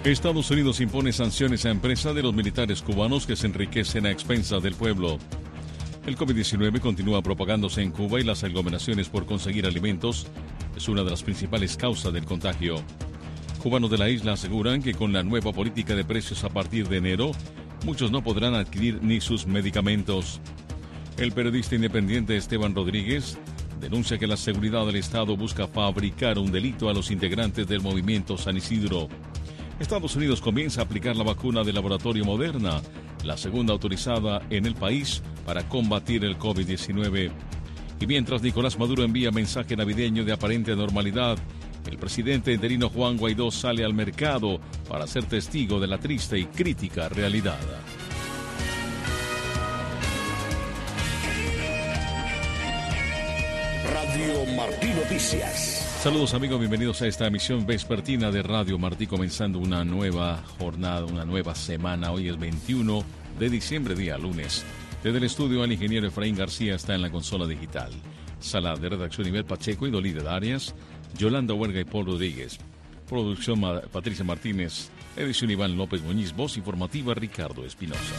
Estados Unidos impone sanciones a empresas de los militares cubanos que se enriquecen a expensas del pueblo. El COVID-19 continúa propagándose en Cuba y las aglomeraciones por conseguir alimentos es una de las principales causas del contagio. Cubanos de la isla aseguran que con la nueva política de precios a partir de enero, muchos no podrán adquirir ni sus medicamentos. El periodista independiente Esteban Rodríguez denuncia que la seguridad del Estado busca fabricar un delito a los integrantes del movimiento San Isidro. Estados Unidos comienza a aplicar la vacuna del laboratorio Moderna, la segunda autorizada en el país para combatir el COVID-19. Y mientras Nicolás Maduro envía mensaje navideño de aparente normalidad, el presidente interino Juan Guaidó sale al mercado para ser testigo de la triste y crítica realidad. Radio Martí Noticias. Saludos amigos, bienvenidos a esta emisión vespertina de Radio Martí, comenzando una nueva jornada, una nueva semana. Hoy es 21 de diciembre, día lunes. Desde el estudio, el ingeniero Efraín García está en la consola digital. Sala de redacción Nivel Pacheco y Dolida Arias, Yolanda Huerga y Paul Rodríguez. Producción Patricia Martínez, edición Iván López Muñiz, voz informativa Ricardo Espinosa.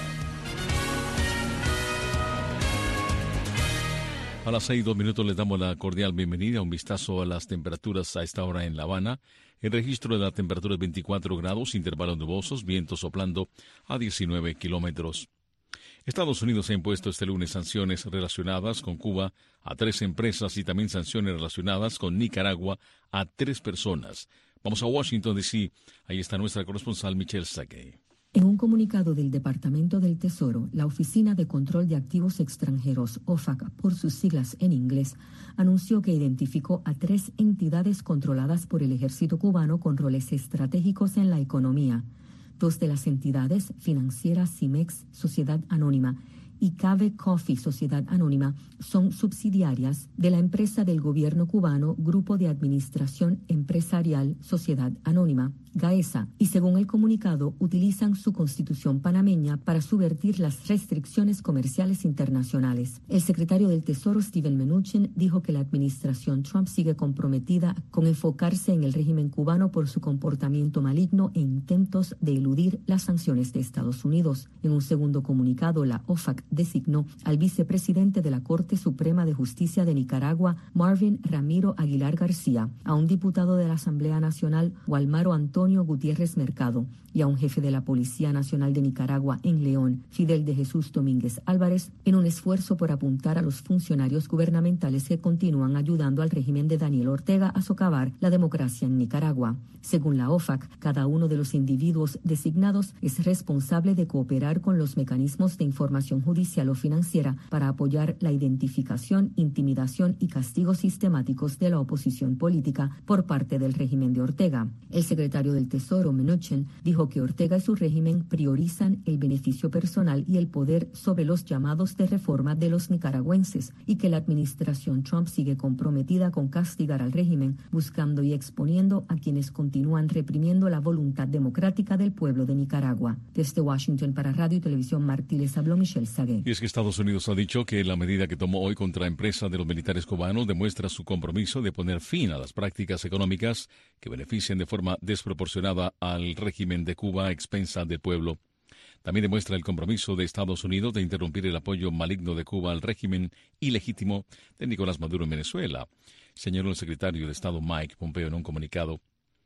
A las 6:02 les damos la cordial bienvenida. Un vistazo a las temperaturas a esta hora en La Habana. El registro de la temperatura es 24 grados, intervalos nubosos, viento soplando a 19 kilómetros. Estados Unidos ha impuesto este lunes sanciones relacionadas con Cuba a 3 empresas y también sanciones relacionadas con Nicaragua a 3 personas. Vamos a Washington, D.C. Ahí está nuestra corresponsal Michelle Sackey. En un comunicado del Departamento del Tesoro, la Oficina de Control de Activos Extranjeros, OFAC por sus siglas en inglés, anunció que identificó a 3 entidades controladas por el ejército cubano con roles estratégicos en la economía. 2 de las entidades, financiera Cimex, Sociedad Anónima, y Cave Coffee, Sociedad Anónima, son subsidiarias de la empresa del gobierno cubano Grupo de Administración Empresarial Sociedad Anónima, GAESA, y según el comunicado, utilizan su constitución panameña para subvertir las restricciones comerciales internacionales. El secretario del Tesoro, Steven Mnuchin, dijo que la administración Trump sigue comprometida con enfocarse en el régimen cubano por su comportamiento maligno e intentos de eludir las sanciones de Estados Unidos. En un segundo comunicado, la OFAC designó al vicepresidente de la Corte Suprema de Justicia de Nicaragua, Marvin Ramiro Aguilar García, a un diputado de la Asamblea Nacional, Walmaro Antonio Gutiérrez Mercado, y a un jefe de la Policía Nacional de Nicaragua en León, Fidel de Jesús Domínguez Álvarez, en un esfuerzo por apuntar a los funcionarios gubernamentales que continúan ayudando al régimen de Daniel Ortega a socavar la democracia en Nicaragua. Según la OFAC, cada uno de los individuos designados es responsable de cooperar con los mecanismos de información judicial o financiera para apoyar la identificación, intimidación y castigos sistemáticos de la oposición política por parte del régimen de Ortega. El secretario del Tesoro, Mnuchin, dijo que Ortega y su régimen priorizan el beneficio personal y el poder sobre los llamados de reforma de los nicaragüenses y que la administración Trump sigue comprometida con castigar al régimen, buscando y exponiendo a quienes continúan reprimiendo la voluntad democrática del pueblo de Nicaragua. Desde Washington para Radio y Televisión Martí les habló Michelle Sagué. Y es que Estados Unidos ha dicho que la medida que tomó hoy contra empresas de los militares cubanos demuestra su compromiso de poner fin a las prácticas económicas que benefician de forma desproporcionada al régimen de Cuba a expensas del pueblo. También demuestra el compromiso de Estados Unidos de interrumpir el apoyo maligno de Cuba al régimen ilegítimo de Nicolás Maduro en Venezuela, señaló el secretario de Estado Mike Pompeo en un comunicado.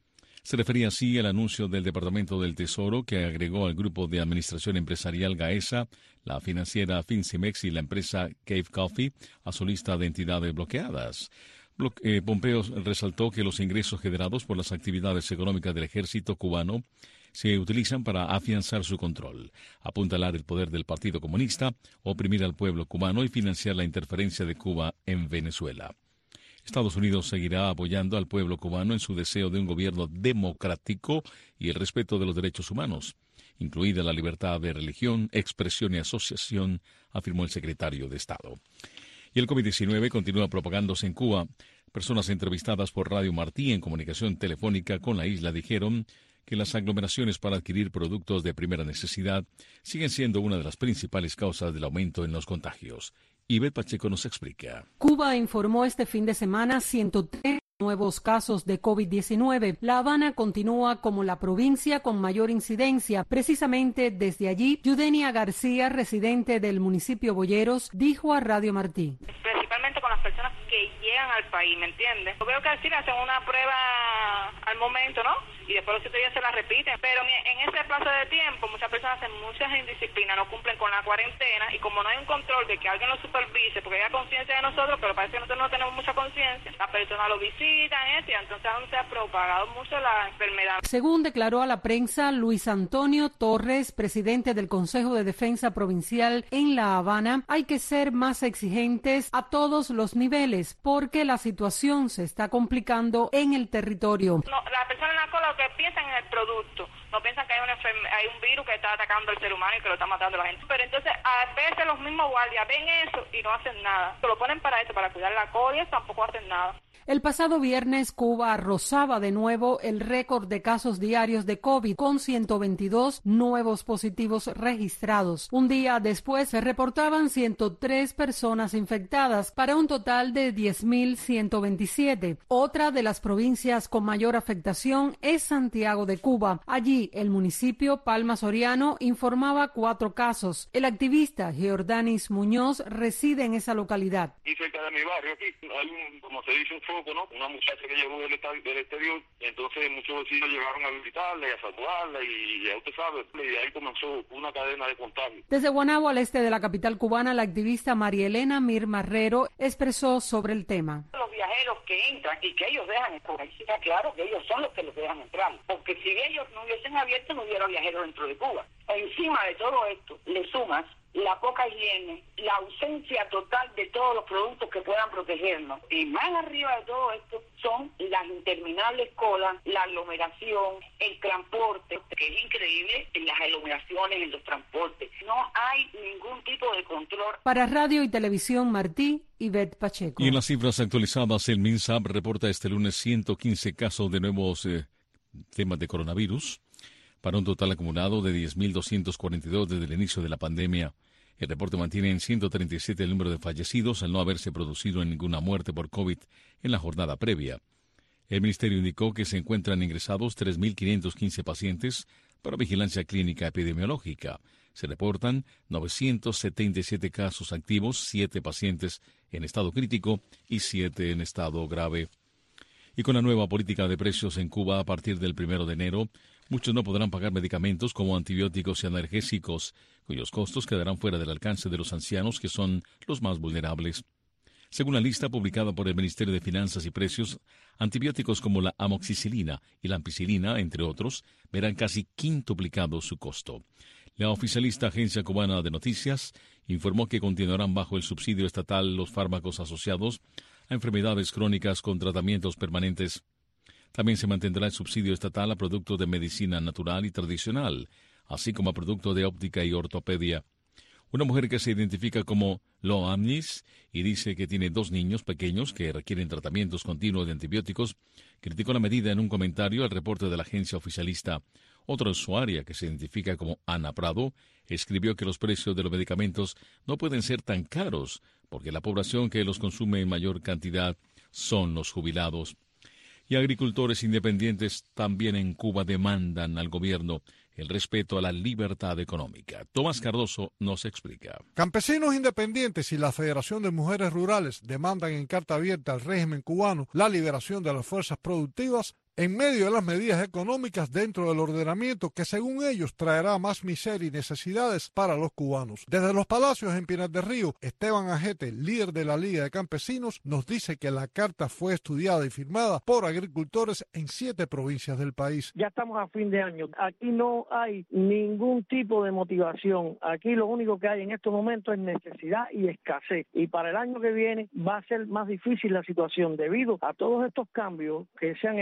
Se refería así al anuncio del Departamento del Tesoro que agregó al Grupo de Administración Empresarial GAESA, la financiera FinCimex y la empresa Cave Coffee a su lista de entidades bloqueadas. Pompeo resaltó que los ingresos generados por las actividades económicas del ejército cubano se utilizan para afianzar su control, apuntalar el poder del Partido Comunista, oprimir al pueblo cubano y financiar la interferencia de Cuba en Venezuela. Estados Unidos seguirá apoyando al pueblo cubano en su deseo de un gobierno democrático y el respeto de los derechos humanos, incluida la libertad de religión, expresión y asociación, afirmó el secretario de Estado. Y el COVID-19 continúa propagándose en Cuba. Personas entrevistadas por Radio Martí en comunicación telefónica con la isla dijeron que las aglomeraciones para adquirir productos de primera necesidad siguen siendo una de las principales causas del aumento en los contagios. Ivette Pacheco nos explica. Cuba informó este fin de semana 103 Nuevos casos de COVID-19. La Habana continúa como la provincia con mayor incidencia. Precisamente desde allí, Yudenia García, residente del municipio Boyeros, dijo a Radio Martí. Principalmente con las personas que llegan al país, ¿me entiendes? Yo veo que así le hacen una prueba al momento, ¿no? Y después los 7 días se la repiten. Pero en ese plazo de tiempo, muchas personas hacen muchas indisciplinas, no cumplen con la cuarentena, y como no hay un control de que alguien lo supervise, porque hay conciencia de nosotros, pero parece que nosotros no tenemos mucha conciencia, las personas lo visitan, y entonces aún se ha propagado mucho la enfermedad. Según declaró a la prensa Luis Antonio Torres, presidente del Consejo de Defensa Provincial en La Habana, hay que ser más exigentes a todos los niveles, porque la situación se está complicando en el territorio. No, las personas en la cola lo que piensan en el producto, no piensan que hay un virus que está atacando al ser humano y que lo está matando a la gente. Pero entonces a veces los mismos guardias ven eso y no hacen nada. Se lo ponen para eso, para cuidar la cola, y tampoco hacen nada. El pasado viernes, Cuba rozaba de nuevo el récord de casos diarios de COVID, con 122 nuevos positivos registrados. Un día después se reportaban 103 personas infectadas, para un total de 10.127. Otra de las provincias con mayor afectación es Santiago de Cuba. Allí, el municipio Palma Soriano informaba 4 casos. El activista Giordanis Muñoz reside en esa localidad. Y cerca de mi barrio aquí hay como se dice, un foco, ¿no? Una muchacha que llegó del exterior, entonces muchos vecinos llegaron a visitarla y a saludarla, y ya usted sabe, y ahí comenzó una cadena de contagio. Desde Guanabo, al este de la capital cubana, la activista María Elena Mir Marrero expresó sobre el tema. Los viajeros que entran y que ellos dejan entrar, ahí está claro que ellos son los que los dejan entrar, porque si ellos no hubiesen abierto, no hubiera viajeros dentro de Cuba. Encima de todo esto, le sumas la poca higiene, la ausencia total de todos los productos que puedan protegernos. Y más arriba de todo esto son las interminables colas, la aglomeración, el transporte, que es increíble en las aglomeraciones, en los transportes. No hay ningún tipo de control. Para Radio y Televisión Martí, Ivette Pacheco. Y en las cifras actualizadas, el MINSAP reporta este lunes 115 casos de nuevos temas de coronavirus, para un total acumulado de 10.242 desde el inicio de la pandemia. El reporte mantiene en 137 el número de fallecidos, al no haberse producido ninguna muerte por COVID en la jornada previa. El ministerio indicó que se encuentran ingresados 3.515 pacientes para vigilancia clínica epidemiológica. Se reportan 977 casos activos, 7 pacientes en estado crítico y 7 en estado grave. Y con la nueva política de precios en Cuba a partir del 1 de enero, muchos no podrán pagar medicamentos como antibióticos y analgésicos, cuyos costos quedarán fuera del alcance de los ancianos, que son los más vulnerables. Según la lista publicada por el Ministerio de Finanzas y Precios, antibióticos como la amoxicilina y la ampicilina, entre otros, verán casi quintuplicado su costo. La oficialista Agencia Cubana de Noticias informó que continuarán bajo el subsidio estatal los fármacos asociados a enfermedades crónicas con tratamientos permanentes. También se mantendrá el subsidio estatal a productos de medicina natural y tradicional, así como a productos de óptica y ortopedia. Una mujer que se identifica como Lo Amnis y dice que tiene 2 niños pequeños que requieren tratamientos continuos de antibióticos, criticó la medida en un comentario al reporte de la agencia oficialista. Otra usuaria, que se identifica como Ana Prado, escribió que los precios de los medicamentos no pueden ser tan caros, porque la población que los consume en mayor cantidad son los jubilados. Y agricultores independientes también en Cuba demandan al gobierno el respeto a la libertad económica. Tomás Cardoso nos explica. Campesinos independientes y la Federación de Mujeres Rurales demandan en carta abierta al régimen cubano la liberación de las fuerzas productivas en medio de las medidas económicas dentro del ordenamiento que, según ellos, traerá más miseria y necesidades para los cubanos. Desde los Palacios en Pinar del Río, Esteban Ajete, líder de la Liga de Campesinos, nos dice que la carta fue estudiada y firmada por agricultores en 7 provincias del país. Ya estamos a fin de año. Aquí no hay ningún tipo de motivación. Aquí lo único que hay en estos momentos es necesidad y escasez. Y para el año que viene va a ser más difícil la situación debido a todos estos cambios que se han hecho, que van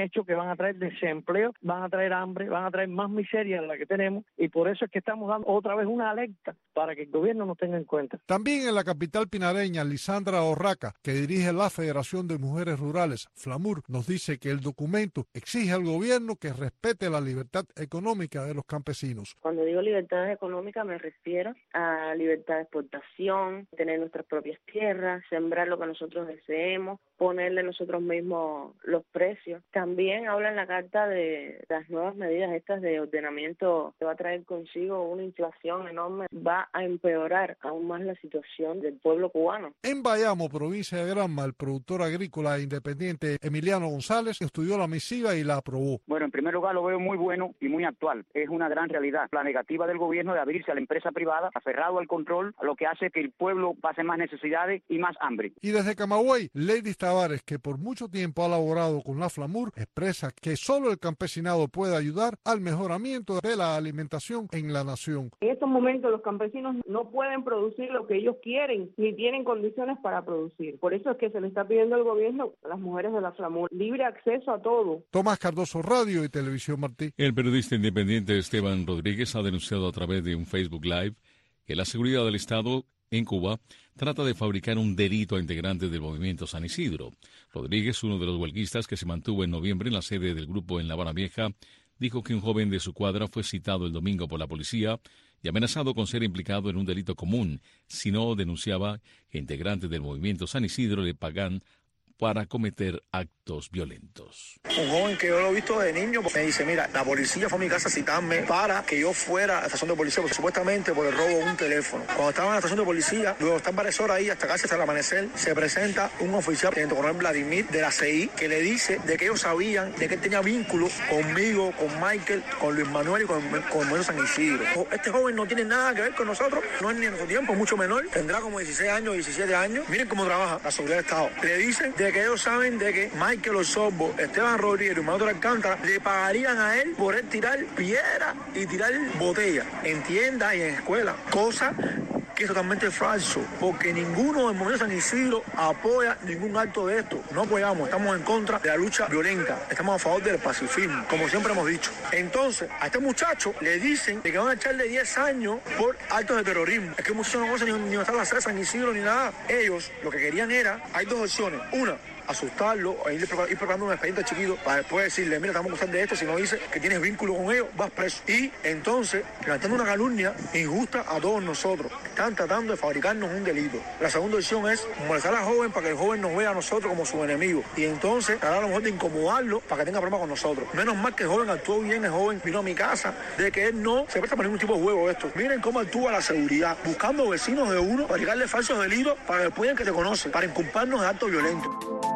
van a traer desempleo, van a traer hambre, van a traer más miseria de la que tenemos, y por eso es que estamos dando otra vez una alerta para que el gobierno nos tenga en cuenta. También en la capital pinareña, Lisandra Orraca, que dirige la Federación de Mujeres Rurales, FLAMUR, nos dice que el documento exige al gobierno que respete la libertad económica de los campesinos. Cuando digo libertad económica me refiero a libertad de exportación, tener nuestras propias tierras, sembrar lo que nosotros deseemos, ponerle nosotros mismos los precios. También habla en la carta de las nuevas medidas estas de ordenamiento que va a traer consigo una inflación enorme, va a empeorar aún más la situación del pueblo cubano. En Bayamo, provincia de Granma, el productor agrícola independiente Emiliano González estudió la misiva y la aprobó. Bueno, en primer lugar lo veo muy bueno y muy actual. Es una gran realidad. La negativa del gobierno de abrirse a la empresa privada, aferrado al control, a lo que hace que el pueblo pase más necesidades y más hambre. Y desde Camagüey, Lady Tavares, que por mucho tiempo ha laborado con la FLAMUR, expresa que solo el campesinado puede ayudar al mejoramiento de la alimentación en la nación. En estos momentos los campesinos no pueden producir lo que ellos quieren, ni tienen condiciones para producir. Por eso es que se le está pidiendo al gobierno, a las mujeres de la FLAMUR, libre acceso a todo. Tomás Cardoso, Radio y Televisión Martí. El periodista independiente Esteban Rodríguez ha denunciado a través de un Facebook Live que la seguridad del Estado en Cuba trata de fabricar un delito a integrantes del movimiento San Isidro. Rodríguez, uno de los huelguistas que se mantuvo en noviembre en la sede del grupo en La Habana Vieja, dijo que un joven de su cuadra fue citado el domingo por la policía y amenazado con ser implicado en un delito común si no denunciaba que integrantes del movimiento San Isidro le pagan para cometer actos violentos. Un joven que yo lo he visto de niño me dice, mira, la policía fue a mi casa a citarme para que yo fuera a la estación de policía, porque supuestamente por el robo de un teléfono. Cuando estaba en la estación de policía, luego están varias horas ahí hasta casi hasta el amanecer, se presenta un oficial, el coronel Vladimir de la CI, que le dice de que ellos sabían de que él tenía vínculos conmigo, con Michael, con Luis Manuel y con el San Isidro. Este joven no tiene nada que ver con nosotros, no es ni en nuestro tiempo, mucho menor, tendrá como 16 años, 17 años. Miren cómo trabaja la seguridad del Estado. Le dicen de que ellos saben de que Michael Osorbo, Esteban Rodríguez y Manuel Alcántara le pagarían a él por él tirar piedra y tirar botella en tiendas y en escuelas, cosa que es totalmente falso, porque ninguno del movimiento San Isidro apoya ningún acto de esto. No apoyamos, estamos en contra de la lucha violenta, estamos a favor del pacifismo, como siempre hemos dicho. Entonces, a este muchacho le dicen que van a echarle 10 años por actos de terrorismo. Es que el muchacho no conoce ni estar la sede de San Isidro ni nada. Ellos lo que querían era, hay dos opciones. Una, asustarlo o ir preparando un expediente chiquito para después decirle, mira, estamos acusando de esto, si no dice que tienes vínculo con ellos, vas preso. Y entonces, levantando una calumnia injusta a todos nosotros. Están tratando de fabricarnos un delito. La segunda opción es molestar al joven para que el joven nos vea a nosotros como sus enemigos. Y entonces, tratar a lo mejor de incomodarlo para que tenga problemas con nosotros. Menos mal que el joven actuó bien, el joven vino a mi casa, de que él no se presta para ningún tipo de juego esto. Miren cómo actúa la seguridad, buscando vecinos de uno, para llegarle falsos delitos, para que después digan que te conocen, para inculparnos de actos violentos.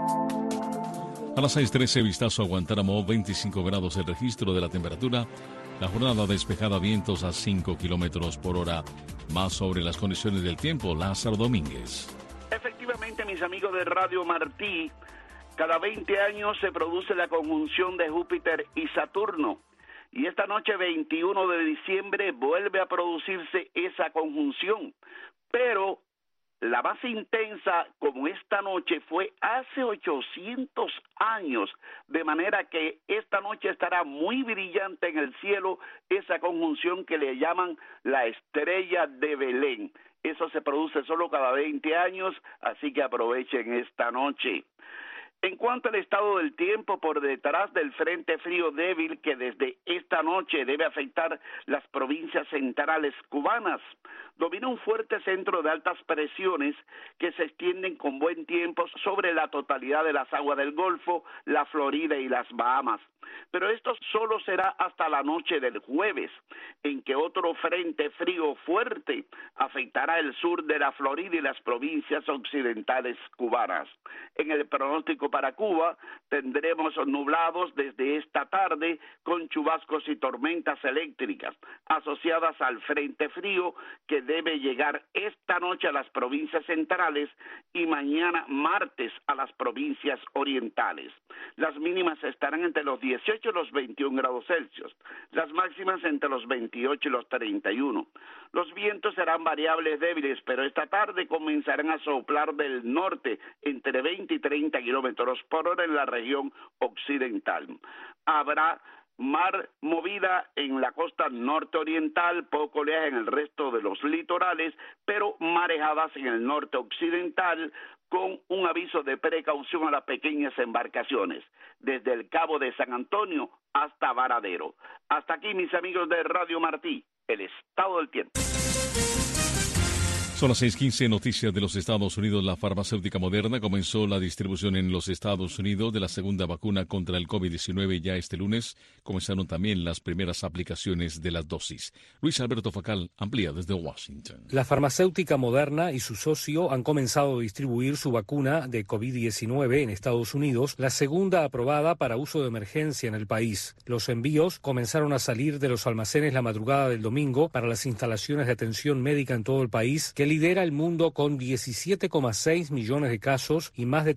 A las 6:13, vistazo a Guantánamo, 25 grados el registro de la temperatura. La jornada despejada, vientos a 5 kilómetros por hora. Más sobre las condiciones del tiempo, Lázaro Domínguez. Efectivamente, mis amigos de Radio Martí, cada 20 años se produce la conjunción de Júpiter y Saturno. Y esta noche, 21 de diciembre, vuelve a producirse esa conjunción. Pero la más intensa, como esta noche, fue hace 800 años, de manera que esta noche estará muy brillante en el cielo esa conjunción que le llaman la estrella de Belén. Eso se produce solo cada 20 años, así que aprovechen esta noche. En cuanto al estado del tiempo, por detrás del frente frío débil que desde esta noche debe afectar las provincias centrales cubanas, domina un fuerte centro de altas presiones que se extienden con buen tiempo sobre la totalidad de las aguas del Golfo, la Florida y las Bahamas. Pero esto solo será hasta la noche del jueves, en que otro frente frío fuerte afectará el sur de la Florida y las provincias occidentales cubanas. En el pronóstico para Cuba tendremos nublados desde esta tarde con chubascos y tormentas eléctricas asociadas al frente frío que debe llegar esta noche a las provincias centrales y mañana martes a las provincias orientales. Las mínimas estarán entre los 18 y los 21 grados Celsius, las máximas entre los 28 y los 31. Los vientos serán variables débiles, pero esta tarde comenzarán a soplar del norte entre 20 y 30 kilómetros kilómetros por hora en la región occidental. Habrá mar movida en la costa norte-oriental, poco oleaje en el resto de los litorales, pero marejadas en el norte occidental, con un aviso de precaución a las pequeñas embarcaciones, desde el Cabo de San Antonio hasta Varadero. Hasta aquí, mis amigos de Radio Martí, el estado del tiempo. Son las 6:15, noticias de los Estados Unidos. La farmacéutica Moderna comenzó la distribución en los Estados Unidos de la segunda vacuna contra el COVID-19 ya este lunes. Comenzaron también las primeras aplicaciones de las dosis. Luis Alberto Facal amplía desde Washington. La farmacéutica Moderna y su socio han comenzado a distribuir su vacuna de COVID-19 en Estados Unidos, la segunda aprobada para uso de emergencia en el país. Los envíos comenzaron a salir de los almacenes la madrugada del domingo para las instalaciones de atención médica en todo el país, que lidera el mundo con 17,6 millones de casos y más de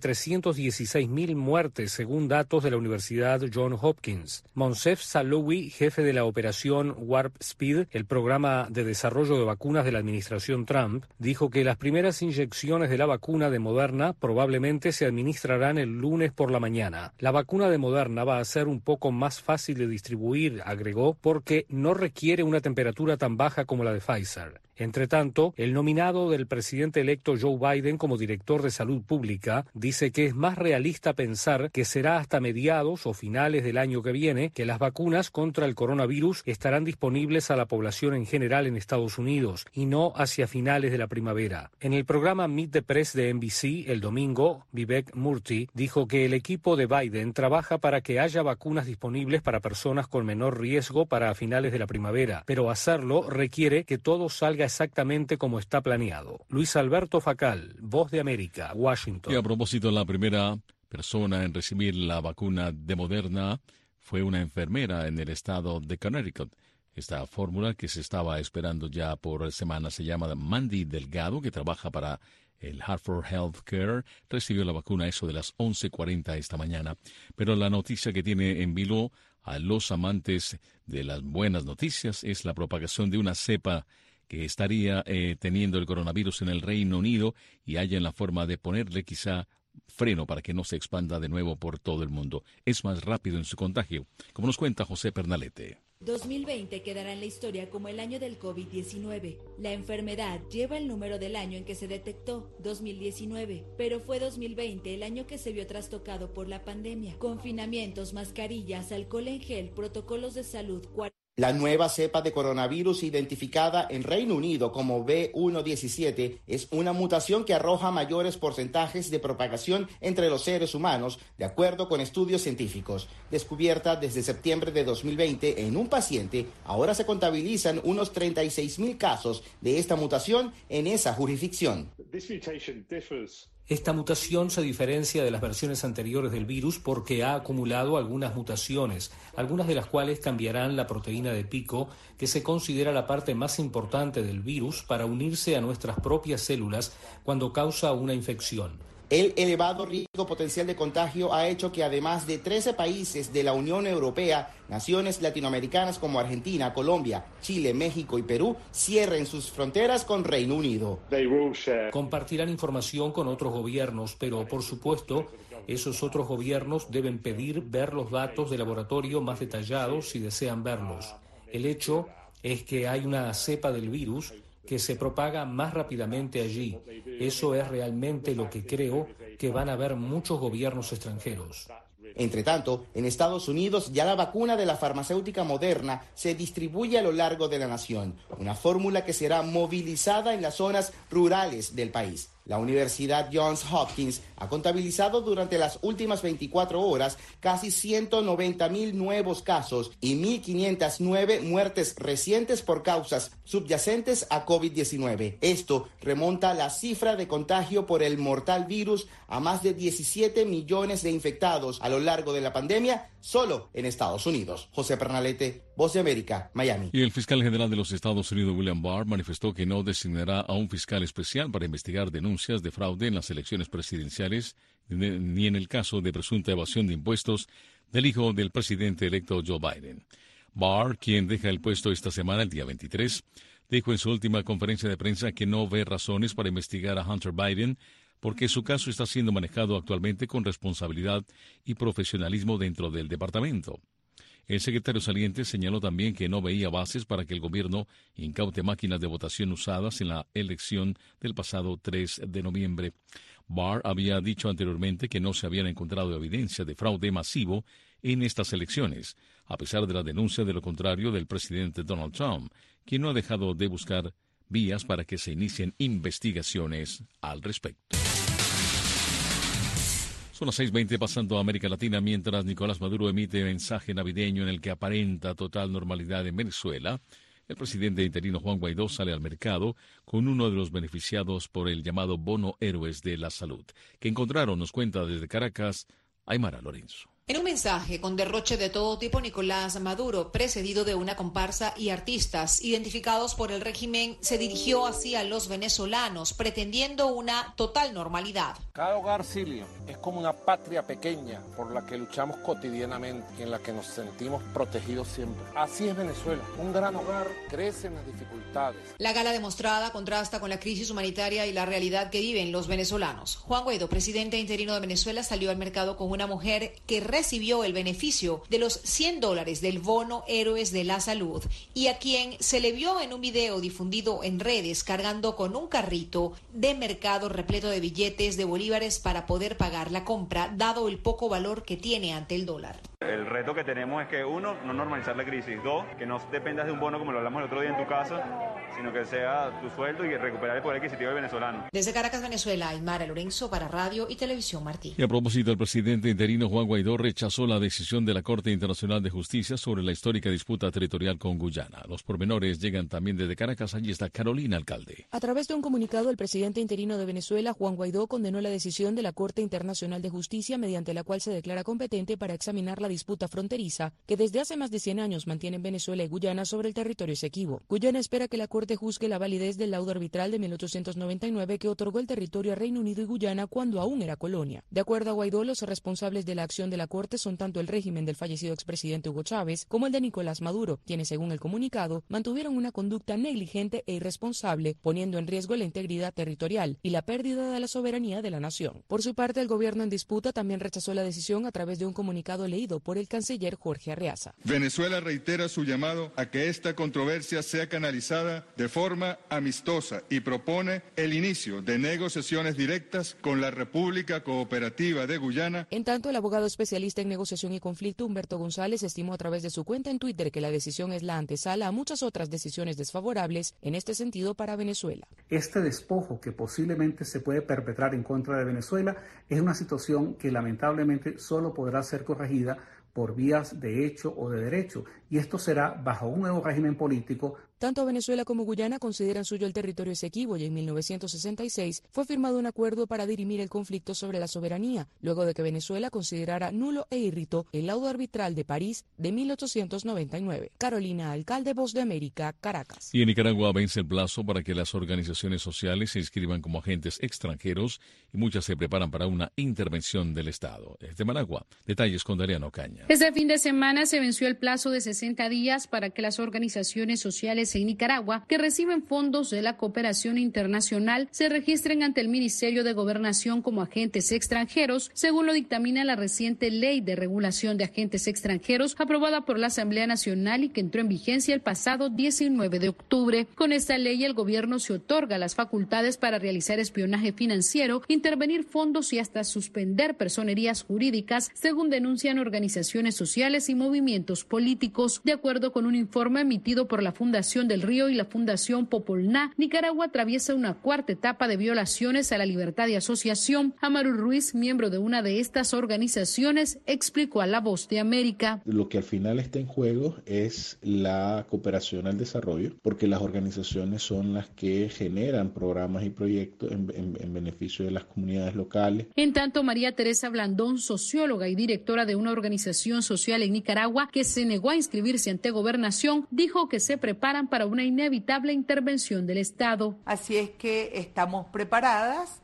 316,000 muertes, según datos de la Universidad Johns Hopkins. Moncef Saloui, jefe de la operación Warp Speed, el programa de desarrollo de vacunas de la administración Trump, dijo que las primeras inyecciones de la vacuna de Moderna probablemente se administrarán el lunes por la mañana. La vacuna de Moderna va a ser un poco más fácil de distribuir, agregó, porque no requiere una temperatura tan baja como la de Pfizer. Entre tanto, el nominado del presidente electo Joe Biden como director de salud pública dice que es más realista pensar que será hasta mediados o finales del año que viene que las vacunas contra el coronavirus estarán disponibles a la población en general en Estados Unidos y no hacia finales de la primavera. En el programa Meet the Press de NBC el domingo, Vivek Murthy dijo que el equipo de Biden trabaja para que haya vacunas disponibles para personas con menor riesgo para finales de la primavera, pero hacerlo requiere que todo salga exactamente como está planeado. Luis Alberto Facal, Voz de América, Washington. Y a propósito, la primera persona en recibir la vacuna de Moderna fue una enfermera en el estado de Connecticut. Esta fórmula que se estaba esperando ya por semanas se llama Mandy Delgado, que trabaja para el Hartford Healthcare, recibió la vacuna a eso de las 11:40 esta mañana. Pero la noticia que tiene en vilo a los amantes de las buenas noticias es la propagación de una cepa que estaría teniendo el coronavirus en el Reino Unido y hallan la forma de ponerle quizá freno para que no se expanda de nuevo por todo el mundo. Es más rápido en su contagio, como nos cuenta José Pernalete. 2020 quedará en la historia como el año del COVID-19. La enfermedad lleva el número del año en que se detectó, 2019, pero fue 2020 el año que se vio trastocado por la pandemia. Confinamientos, mascarillas, alcohol en gel, protocolos de salud, La nueva cepa de coronavirus identificada en Reino Unido como B117 es una mutación que arroja mayores porcentajes de propagación entre los seres humanos, de acuerdo con estudios científicos. Descubierta desde septiembre de 2020 en un paciente, ahora se contabilizan unos 36,000 casos de esta mutación en esa jurisdicción. Esta mutación se diferencia de las versiones anteriores del virus porque ha acumulado algunas mutaciones, algunas de las cuales cambiarán la proteína de pico, que se considera la parte más importante del virus para unirse a nuestras propias células cuando causa una infección. El elevado riesgo potencial de contagio ha hecho que además de 13 países de la Unión Europea, naciones latinoamericanas como Argentina, Colombia, Chile, México y Perú cierren sus fronteras con Reino Unido. Compartirán información con otros gobiernos, pero por supuesto, esos otros gobiernos deben pedir ver los datos de laboratorio más detallados si desean verlos. El hecho es que hay una cepa del virus que se propaga más rápidamente allí. Eso es realmente lo que creo que van a ver muchos gobiernos extranjeros. Entre tanto, en Estados Unidos ya la vacuna de la farmacéutica Moderna se distribuye a lo largo de la nación, una fórmula que será movilizada en las zonas rurales del país. La Universidad Johns Hopkins ha contabilizado durante las últimas 24 horas casi 190,000 nuevos casos y 1,509 muertes recientes por causas subyacentes a COVID-19. Esto remonta la cifra de contagio por el mortal virus a más de 17 millones de infectados a lo largo de la pandemia solo en Estados Unidos. José Pernalete, Voz de América, Miami. Y el fiscal general de los Estados Unidos, William Barr, manifestó que no designará a un fiscal especial para investigar denuncias de fraude en las elecciones presidenciales ni en el caso de presunta evasión de impuestos del hijo del presidente electo Joe Biden. Barr, quien deja el puesto esta semana, el día 23, dijo en su última conferencia de prensa que no ve razones para investigar a Hunter Biden porque su caso está siendo manejado actualmente con responsabilidad y profesionalismo dentro del departamento. El secretario saliente señaló también que no veía bases para que el gobierno incaute máquinas de votación usadas en la elección del pasado 3 de noviembre. Barr había dicho anteriormente que no se habían encontrado evidencia de fraude masivo en estas elecciones, a pesar de la denuncia de lo contrario del presidente Donald Trump, quien no ha dejado de buscar vías para que se inicien investigaciones al respecto. Son las 6:20 pasando a América Latina, mientras Nicolás Maduro emite mensaje navideño en el que aparenta total normalidad en Venezuela. El presidente interino Juan Guaidó sale al mercado con uno de los beneficiados por el llamado Bono Héroes de la Salud, que encontraron, nos cuenta desde Caracas, Aymara Lorenzo. En un mensaje con derroche de todo tipo, Nicolás Maduro, precedido de una comparsa y artistas identificados por el régimen, se dirigió hacia los venezolanos, pretendiendo una total normalidad. Cada hogar, Silvio, es como una patria pequeña por la que luchamos cotidianamente y en la que nos sentimos protegidos siempre. Así es Venezuela, un gran hogar, crece en las dificultades. La gala demostrada contrasta con la crisis humanitaria y la realidad que viven los venezolanos. Juan Guaidó, presidente interino de Venezuela, salió al mercado con una mujer que recibió el beneficio de los $100 del bono Héroes de la Salud y a quien se le vio en un video difundido en redes cargando con un carrito de mercado repleto de billetes de bolívares para poder pagar la compra, dado el poco valor que tiene ante el dólar. El reto que tenemos es que, uno, no normalizar la crisis. Dos, que no dependas de un bono como lo hablamos el otro día en tu casa, sino que sea tu sueldo y recuperar el poder adquisitivo del venezolano. Desde Caracas, Venezuela, Aymara Lorenzo para Radio y Televisión Martí. Y a propósito, el presidente interino Juan Guaidó rechazó la decisión de la Corte Internacional de Justicia sobre la histórica disputa territorial con Guyana. Los pormenores llegan también desde Caracas. Allí está Carolina Alcalde. A través de un comunicado, el presidente interino de Venezuela, Juan Guaidó, condenó la decisión de la Corte Internacional de Justicia mediante la cual se declara competente para examinar la disputa fronteriza que desde hace más de 100 años mantienen Venezuela y Guyana sobre el territorio Esequibo. Guyana espera que la Corte juzgue la validez del laudo arbitral de 1899 que otorgó el territorio a Reino Unido y Guyana cuando aún era colonia. De acuerdo a Guaidó, los responsables de la acción de la Corte son tanto el régimen del fallecido expresidente Hugo Chávez como el de Nicolás Maduro, quienes, según el comunicado, mantuvieron una conducta negligente e irresponsable, poniendo en riesgo la integridad territorial y la pérdida de la soberanía de la nación. Por su parte, el gobierno en disputa también rechazó la decisión a través de un comunicado leído por el canciller Jorge Arreaza. Venezuela reitera su llamado a que esta controversia sea canalizada de forma amistosa y propone el inicio de negociaciones directas con la República Cooperativa de Guyana. En tanto, el abogado especialista en negociación y conflicto, Humberto González, estimó a través de su cuenta en Twitter que la decisión es la antesala a muchas otras decisiones desfavorables en este sentido para Venezuela. Este despojo que posiblemente se puede perpetrar en contra de Venezuela es una situación que lamentablemente solo podrá ser corregida por vías de hecho o de derecho, y esto será bajo un nuevo régimen político. Tanto Venezuela como Guyana consideran suyo el territorio Esequibo y en 1966 fue firmado un acuerdo para dirimir el conflicto sobre la soberanía, luego de que Venezuela considerara nulo e irrito el laudo arbitral de París de 1899. Carolina Alcalde, Voz de América, Caracas. Y en Nicaragua vence el plazo para que las organizaciones sociales se inscriban como agentes extranjeros y muchas se preparan para una intervención del Estado. Desde Managua, detalles con Dariano Caña. Este fin de semana se venció el plazo de 60 días para que las organizaciones sociales en Nicaragua que reciben fondos de la cooperación internacional se registren ante el Ministerio de Gobernación como agentes extranjeros, según lo dictamina la reciente Ley de Regulación de Agentes Extranjeros aprobada por la Asamblea Nacional y que entró en vigencia el pasado 19 de octubre. Con esta ley el gobierno se otorga las facultades para realizar espionaje financiero, intervenir fondos y hasta suspender personerías jurídicas, según denuncian organizaciones sociales y movimientos políticos. De acuerdo con un informe emitido por la Fundación del Río y la Fundación Popolná, Nicaragua atraviesa una cuarta etapa de violaciones a la libertad de asociación. Amaru Ruiz, miembro de una de estas organizaciones, explicó a La Voz de América. Lo que al final está en juego es la cooperación al desarrollo, porque las organizaciones son las que generan programas y proyectos en beneficio de las comunidades locales. En tanto, María Teresa Blandón, socióloga y directora de una organización social en Nicaragua que se negó a inscribirse ante Gobernación, dijo que se preparan para una inevitable intervención del Estado. Así es que estamos preparadas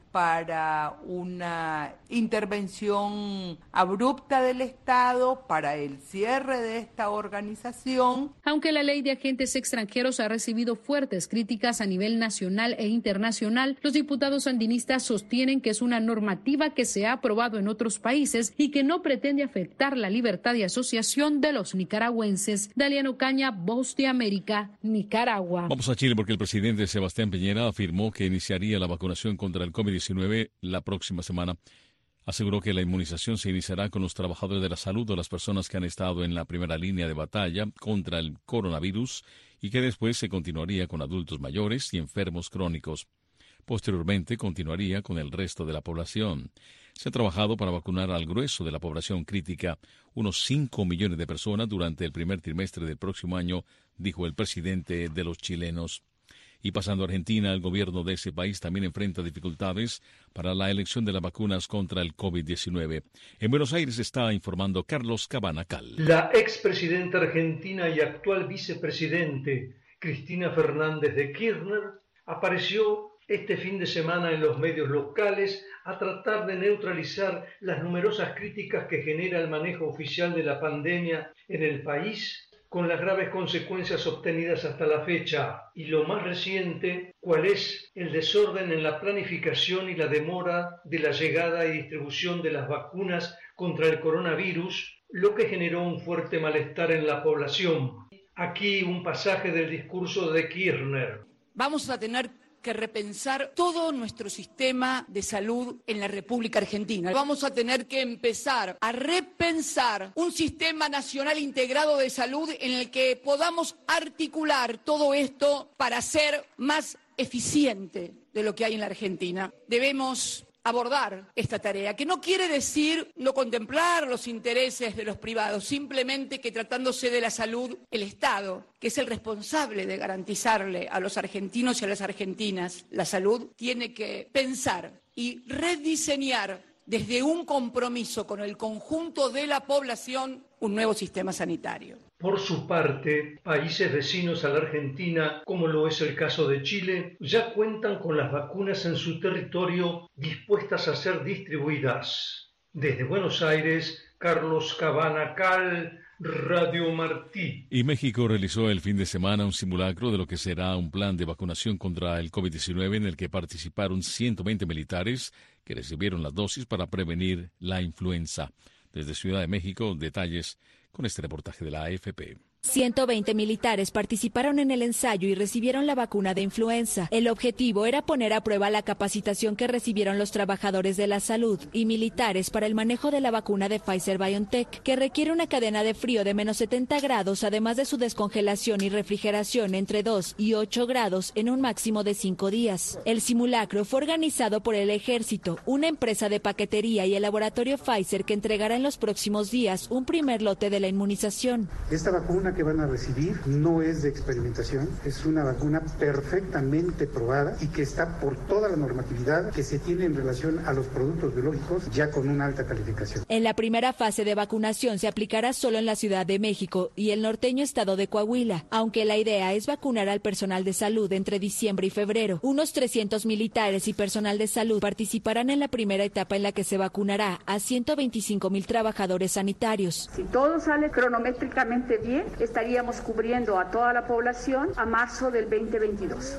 para una intervención abrupta del Estado, para el cierre de esta organización. Aunque la ley de agentes extranjeros ha recibido fuertes críticas a nivel nacional e internacional, los diputados sandinistas sostienen que es una normativa que se ha aprobado en otros países y que no pretende afectar la libertad de asociación de los nicaragüenses. Daliano Caña, Voz de América, Nicaragua. Vamos a Chile porque el presidente Sebastián Piñera afirmó que iniciaría la vacunación contra el COVID-19 la próxima semana. Aseguró que la inmunización se iniciará con los trabajadores de la salud o las personas que han estado en la primera línea de batalla contra el coronavirus y que después se continuaría con adultos mayores y enfermos crónicos. Posteriormente continuaría con el resto de la población. Se ha trabajado para vacunar al grueso de la población crítica, unos 5 millones de personas durante el primer trimestre del próximo año, dijo el presidente de los chilenos. Y pasando a Argentina, el gobierno de ese país también enfrenta dificultades para la elección de las vacunas contra el COVID-19. En Buenos Aires está informando Carlos Cabana Cal. La expresidenta argentina y actual vicepresidente Cristina Fernández de Kirchner apareció este fin de semana en los medios locales a tratar de neutralizar las numerosas críticas que genera el manejo oficial de la pandemia en el país, con las graves consecuencias obtenidas hasta la fecha, y lo más reciente, cuál es el desorden en la planificación y la demora de la llegada y distribución de las vacunas contra el coronavirus, lo que generó un fuerte malestar en la población. Aquí un pasaje del discurso de Kirchner. Vamos a tener que repensar todo nuestro sistema de salud en la República Argentina. Vamos a tener que empezar a repensar un sistema nacional integrado de salud en el que podamos articular todo esto para ser más eficiente de lo que hay en la Argentina. Debemos abordar esta tarea, que no quiere decir no contemplar los intereses de los privados, simplemente que tratándose de la salud, el Estado, que es el responsable de garantizarle a los argentinos y a las argentinas la salud, tiene que pensar y rediseñar desde un compromiso con el conjunto de la población un nuevo sistema sanitario. Por su parte, países vecinos a la Argentina, como lo es el caso de Chile, ya cuentan con las vacunas en su territorio dispuestas a ser distribuidas. Desde Buenos Aires, Carlos Cabana Cal, Radio Martí. Y México realizó el fin de semana un simulacro de lo que será un plan de vacunación contra el COVID-19 en el que participaron 120 militares que recibieron las dosis para prevenir la influenza. Desde Ciudad de México, detalles con este reportaje de la AFP. 120 militares participaron en el ensayo y recibieron la vacuna de influenza. El objetivo era poner a prueba la capacitación que recibieron los trabajadores de la salud y militares para el manejo de la vacuna de Pfizer-BioNTech, que requiere una cadena de frío de menos 70 grados, además de su descongelación y refrigeración entre 2 y 8 grados en un máximo de 5 días. El simulacro fue organizado por el Ejército, una empresa de paquetería y el laboratorio Pfizer, que entregará en los próximos días un primer lote de la inmunización. Esta vacuna que van a recibir no es de experimentación, es una vacuna perfectamente probada y que está por toda la normatividad que se tiene en relación a los productos biológicos, ya con una alta calificación. En la primera fase de vacunación se aplicará solo en la Ciudad de México y el norteño estado de Coahuila, aunque la idea es vacunar al personal de salud entre diciembre y febrero. Unos 300 militares y personal de salud participarán en la primera etapa en la que se vacunará a 125,000 trabajadores sanitarios. Si todo sale cronométricamente bien, estaríamos cubriendo a toda la población a marzo del 2022.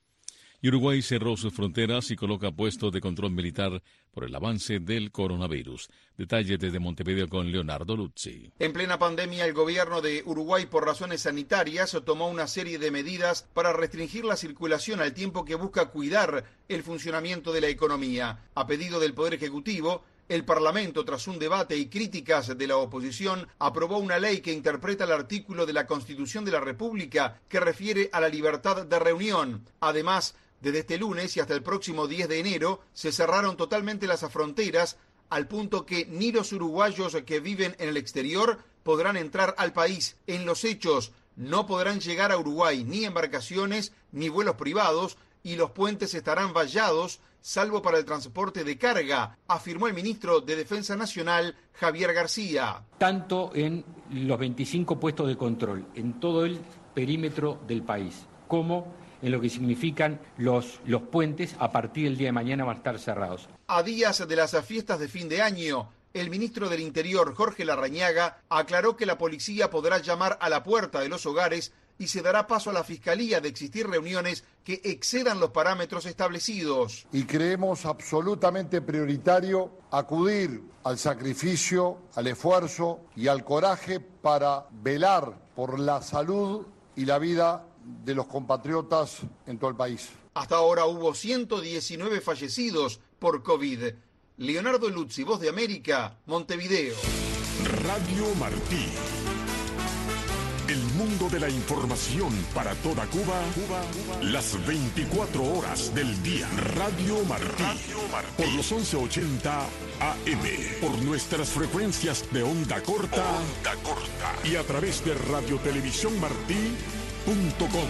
Y Uruguay cerró sus fronteras y coloca puestos de control militar por el avance del coronavirus. Detalles desde Montevideo con Leonardo Luzzi. En plena pandemia, el gobierno de Uruguay, por razones sanitarias, tomó una serie de medidas para restringir la circulación al tiempo que busca cuidar el funcionamiento de la economía. A pedido del Poder Ejecutivo, el Parlamento, tras un debate y críticas de la oposición, aprobó una ley que interpreta el artículo de la Constitución de la República que refiere a la libertad de reunión. Además, desde este lunes y hasta el próximo 10 de enero se cerraron totalmente las fronteras, al punto que ni los uruguayos que viven en el exterior podrán entrar al país. En los hechos, no podrán llegar a Uruguay ni embarcaciones ni vuelos privados y los puentes estarán vallados, salvo para el transporte de carga, afirmó el ministro de Defensa Nacional, Javier García. Tanto en los 25 puestos de control, en todo el perímetro del país, como en lo que significan los puentes. A partir del día de mañana van a estar cerrados. A días de las fiestas de fin de año, el ministro del Interior, Jorge Larrañaga, aclaró que la policía podrá llamar a la puerta de los hogares y se dará paso a la Fiscalía de existir reuniones que excedan los parámetros establecidos. Y creemos absolutamente prioritario acudir al sacrificio, al esfuerzo y al coraje para velar por la salud y la vida de los compatriotas en todo el país. Hasta ahora hubo 119 fallecidos por COVID. Leonardo Luzzi, Voz de América, Montevideo. Radio Martí. El mundo de la información para toda Cuba, las 24 horas del día. Radio Martí. Por los 1180 AM. Por nuestras frecuencias de onda corta. Y a través de radiotelevisiónmartí.com.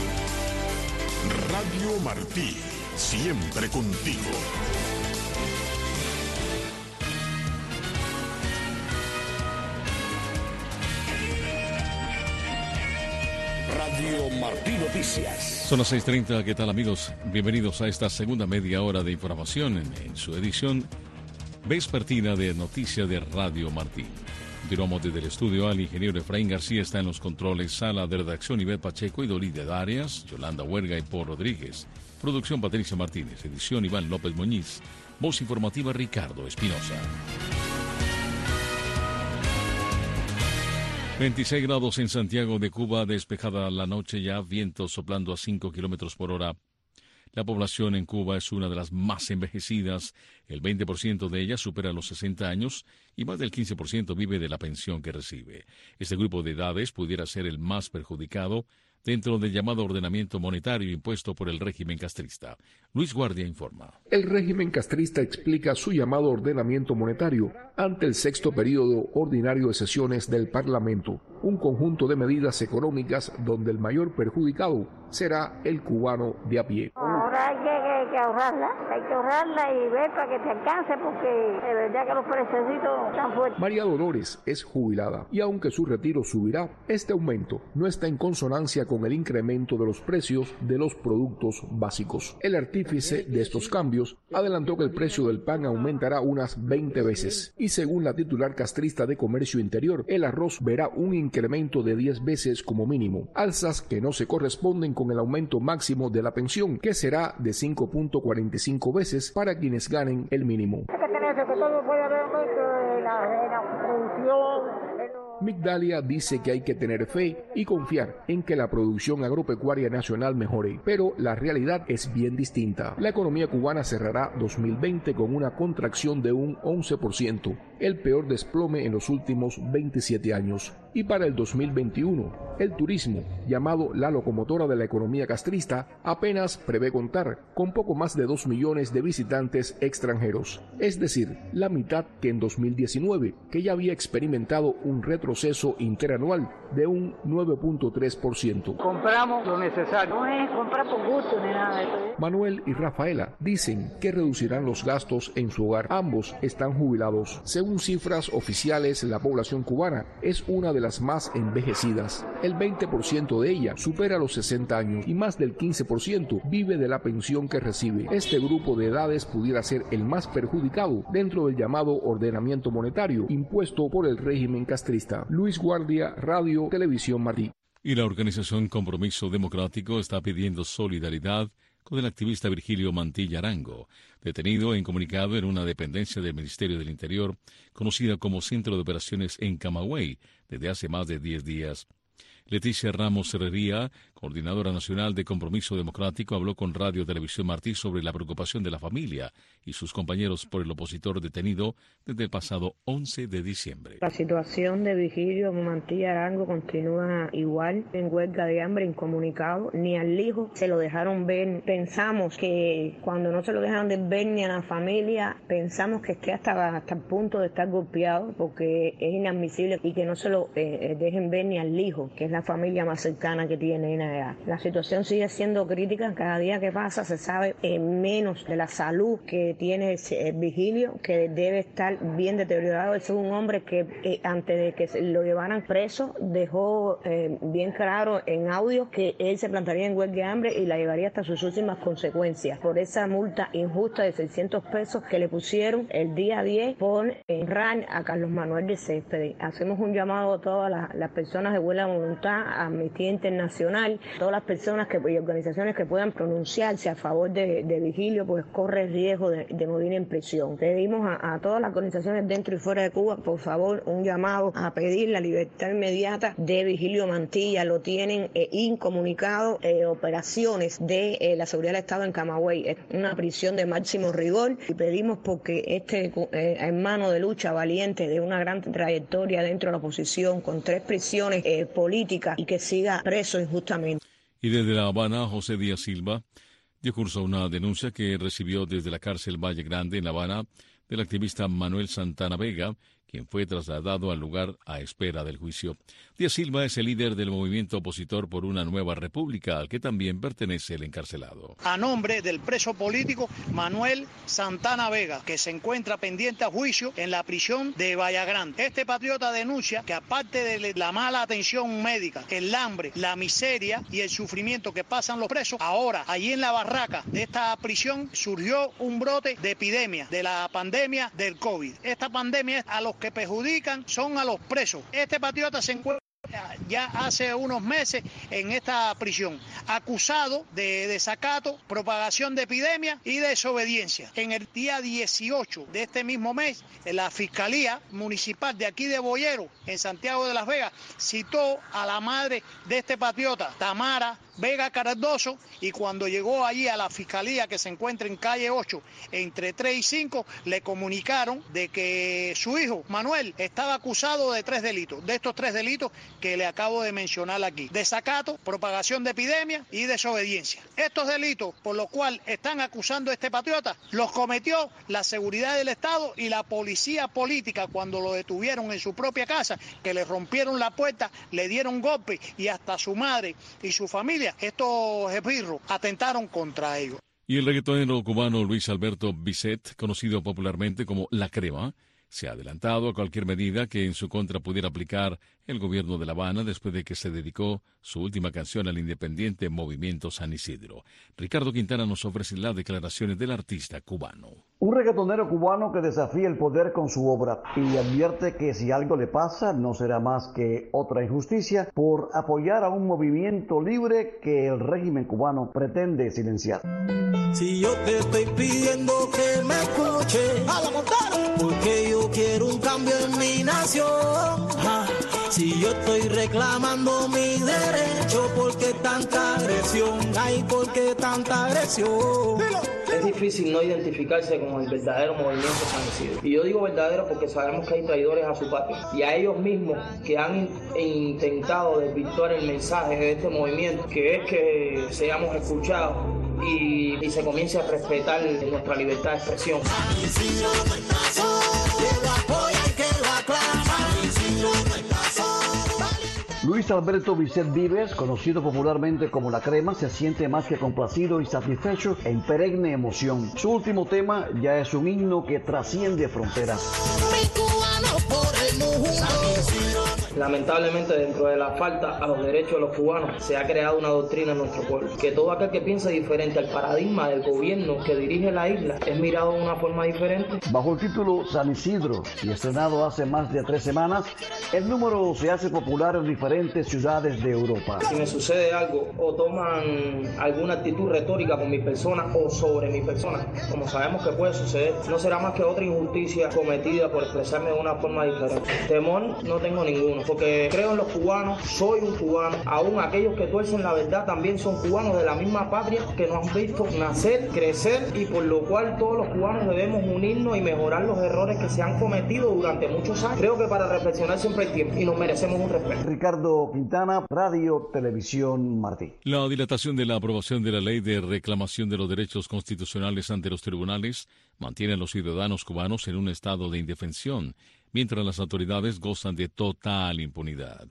Radio Martí. Siempre contigo. Radio Martí Noticias. Son las 6:30, ¿qué tal amigos? Bienvenidos a esta segunda media hora de información en su edición vespertina de Noticias de Radio Martí. Continuamos desde el estudio. Al ingeniero Efraín García está en los controles, sala de redacción Ivette Pacheco y Dolide Darias, Yolanda Huerga y Paul Rodríguez. Producción Patricia Martínez, edición Iván López Muñiz, voz informativa Ricardo Espinosa. 26 grados en Santiago de Cuba, despejada la noche ya, vientos soplando a 5 kilómetros por hora. La población en Cuba es una de las más envejecidas. El 20% de ella supera los 60 años y más del 15% vive de la pensión que recibe. Este grupo de edades pudiera ser el más perjudicado dentro del llamado ordenamiento monetario impuesto por el régimen castrista. Luis Guardia informa. El régimen castrista explica su llamado ordenamiento monetario ante el sexto periodo ordinario de sesiones del Parlamento, un conjunto de medidas económicas donde el mayor perjudicado será el cubano de a pie. Ahora hay que ahorrarla y ver para que te alcance, porque de verdad que los precios están fuertes. María Dolores es jubilada y aunque su retiro subirá, este aumento no está en consonancia con el incremento de los precios de los productos básicos. El artífice de estos cambios adelantó que el precio del pan aumentará unas 20 veces y según la titular castrista de Comercio Interior, el arroz verá un incremento de 10 veces como mínimo, alzas que no se corresponden con el aumento máximo de la pensión, que será de 5.45 veces para quienes ganen el mínimo. Hay que tener que todo puede haber aumento de la producción. Migdalia dice que hay que tener fe y confiar en que la producción agropecuaria nacional mejore, pero la realidad es bien distinta. La economía cubana cerrará 2020 con una contracción de un 11%, el peor desplome en los últimos 27 años. Y para el 2021, el turismo, llamado la locomotora de la economía castrista, apenas prevé contar con poco más de 2 millones de visitantes extranjeros, es decir, la mitad que en 2019, que ya había experimentado un retroceso interanual de un 9.3%. Compramos lo necesario, no es comprar por gusto ni nada de eso. Manuel y Rafaela dicen que reducirán los gastos en su hogar. Ambos están jubilados. Según cifras oficiales, la población cubana es una de las más envejecidas. El 20% de ella supera los 60 años y más del 15% vive de la pensión que recibe. Este grupo de edades pudiera ser el más perjudicado dentro del llamado ordenamiento monetario impuesto por el régimen castrista. Luis Guardia, Radio Televisión Martí. Y la organización Compromiso Democrático está pidiendo solidaridad con el activista Virgilio Mantilla Arango, detenido en comunicado en una dependencia del Ministerio del Interior, conocida como Centro de Operaciones en Camagüey, desde hace más de 10 días. Leticia Ramos Herrería, coordinadora nacional de Compromiso Democrático, habló con Radio Televisión Martí sobre la preocupación de la familia y sus compañeros por el opositor detenido desde el pasado 11 de diciembre. La situación de Virgilio Mantilla Arango continúa igual, en huelga de hambre, incomunicado. Ni al hijo se lo dejaron ver. Pensamos que cuando no se lo dejaron de ver ni a la familia, pensamos que esté hasta el punto de estar golpeado, porque es inadmisible y que no se lo dejen ver ni al hijo, que es la familia más cercana que tienen allá. La situación sigue siendo crítica, cada día que pasa se sabe menos de la salud que tiene Vigilio, que debe estar bien deteriorado. Es un hombre que antes de que lo llevaran preso dejó bien claro en audio que él se plantaría en huelga de hambre y la llevaría hasta sus últimas consecuencias por esa multa injusta de 600 pesos que le pusieron el día 10 por honrar a Carlos Manuel de Céspedes. Hacemos un llamado a todas las personas de buena voluntad, a Amnistía Internacional, todas las personas y organizaciones que puedan pronunciarse a favor de Vigilio, pues corre el riesgo de morir en prisión. Pedimos a todas las organizaciones dentro y fuera de Cuba, por favor, un llamado a pedir la libertad inmediata de Vigilio Mantilla. Lo tienen incomunicado operaciones de la seguridad del Estado en Camagüey. Es una prisión de máximo rigor y pedimos porque este hermano de lucha valiente de una gran trayectoria dentro de la oposición con 3 prisiones políticas y que siga preso injustamente. Y desde La Habana, José Díaz Silva dio curso a una denuncia que recibió desde la cárcel Valle Grande en La Habana del activista Manuel Santana Vega, quien fue trasladado al lugar a espera del juicio. Díaz Silva es el líder del movimiento opositor por una nueva república, al que también pertenece el encarcelado. A nombre del preso político Manuel Santana Vega, que se encuentra pendiente a juicio en la prisión de Vallagrande. Este patriota denuncia que aparte de la mala atención médica, el hambre, la miseria y el sufrimiento que pasan los presos, ahora allí en la barraca de esta prisión surgió un brote de epidemia, de la pandemia del COVID. Esta pandemia a los que perjudican son a los presos. Este patriota se encuentra ya hace unos meses en esta prisión, acusado de desacato, propagación de epidemia y desobediencia. En el día 18 de este mismo mes, la Fiscalía Municipal de aquí de Boyero, en Santiago de Las Vegas, citó a la madre de este patriota, Tamara Vega Cardoso, y cuando llegó allí a la Fiscalía, que se encuentra en calle 8, entre 3 y 5, le comunicaron de que su hijo, Manuel, estaba acusado de 3 delitos, de estos 3 delitos que le acabo de mencionar aquí: desacato, propagación de epidemia y desobediencia. Estos delitos por los cuales están acusando a este patriota los cometió la seguridad del Estado y la policía política cuando lo detuvieron en su propia casa, que le rompieron la puerta, le dieron golpes y hasta su madre y su familia, estos esbirros, atentaron contra ellos. Y el reggaetonero cubano Luis Alberto Bisset, conocido popularmente como La Crema, se ha adelantado a cualquier medida que en su contra pudiera aplicar el gobierno de La Habana después de que se dedicó su última canción al independiente movimiento San Isidro. Ricardo Quintana nos ofrece las declaraciones del artista cubano. Un reggaetonero cubano que desafía el poder con su obra y advierte que si algo le pasa no será más que otra injusticia por apoyar a un movimiento libre que el régimen cubano pretende silenciar. Si yo te estoy pidiendo que me escuches, porque yo quiero un cambio en mi nación. Si yo estoy reclamando mi derecho, ¿por qué tanta agresión? Ay, ¿por qué tanta agresión? Es difícil no identificarse con el verdadero movimiento San Isidro. Y yo digo verdadero porque sabemos que hay traidores a su patria. Y a ellos mismos que han intentado desvirtuar el mensaje de este movimiento, que es que seamos escuchados y se comience a respetar nuestra libertad de expresión. Luis Alberto Bisset Vives, conocido popularmente como La Crema, se siente más que complacido y satisfecho en perenne emoción. Su último tema ya es un himno que trasciende fronteras. Lamentablemente, dentro de la falta a los derechos de los cubanos, se ha creado una doctrina en nuestro pueblo, que todo aquel que piensa diferente al paradigma del gobierno que dirige la isla es mirado de una forma diferente. Bajo el título San Isidro, y estrenado hace más de 3 semanas, el número se hace popular en diferentes ciudades de Europa. Si me sucede algo o toman alguna actitud retórica con mi persona o sobre mi persona, como sabemos que puede suceder, no será más que otra injusticia cometida por expresarme de una forma diferente. Temor no tengo ninguno, porque creo en los cubanos, soy un cubano. Aún aquellos que tuercen la verdad también son cubanos de la misma patria que nos han visto nacer, crecer, y por lo cual todos los cubanos debemos unirnos y mejorar los errores que se han cometido durante muchos años. Creo que para reflexionar siempre hay tiempo y nos merecemos un respeto. Ricardo Quintana, Radio Televisión Martí. La dilatación de la aprobación de la ley de reclamación de los derechos constitucionales ante los tribunales mantiene a los ciudadanos cubanos en un estado de indefensión, mientras las autoridades gozan de total impunidad.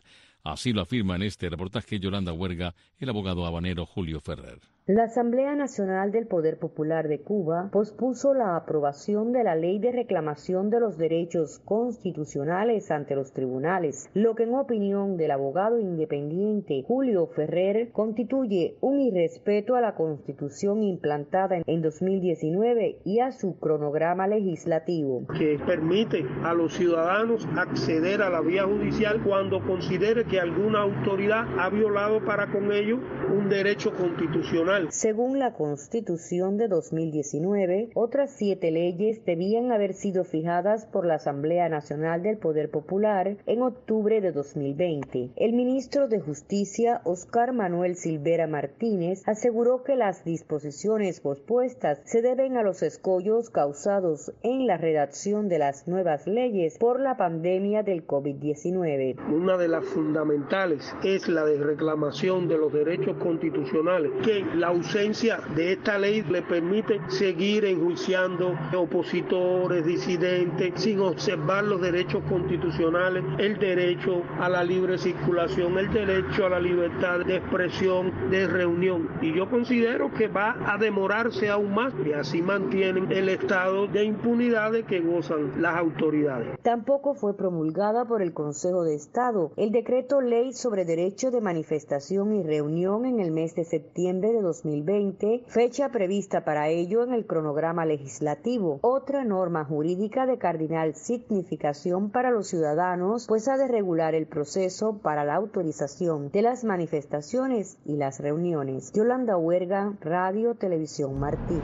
Así lo afirma en este reportaje Yolanda Huerga, el abogado habanero Julio Ferrer. La Asamblea Nacional del Poder Popular de Cuba pospuso la aprobación de la Ley de Reclamación de los Derechos Constitucionales ante los tribunales, lo que en opinión del abogado independiente Julio Ferrer constituye un irrespeto a la Constitución implantada en 2019 y a su cronograma legislativo. Que permite a los ciudadanos acceder a la vía judicial cuando considere que alguna autoridad ha violado para con ello un derecho constitucional. Según la Constitución de 2019, otras 7 leyes debían haber sido fijadas por la Asamblea Nacional del Poder Popular en octubre de 2020. El ministro de Justicia, Oscar Manuel Silvera Martínez, aseguró que las disposiciones pospuestas se deben a los escollos causados en la redacción de las nuevas leyes por la pandemia del COVID-19. Una de las fundamentales es la de reclamación de los derechos constitucionales, que la ausencia de esta ley le permite seguir enjuiciando opositores, disidentes, sin observar los derechos constitucionales, el derecho a la libre circulación, el derecho a la libertad de expresión, de reunión. Y yo considero que va a demorarse aún más y así mantienen el estado de impunidad de que gozan las autoridades. Tampoco fue promulgada por el Consejo de Estado el decreto ley sobre derecho de manifestación y reunión en el mes de septiembre de 2020, fecha prevista para ello en el cronograma legislativo, otra norma jurídica de cardinal significación para los ciudadanos, pues ha de regular el proceso para la autorización de las manifestaciones y las reuniones. Yolanda Huerga, Radio Televisión Martí.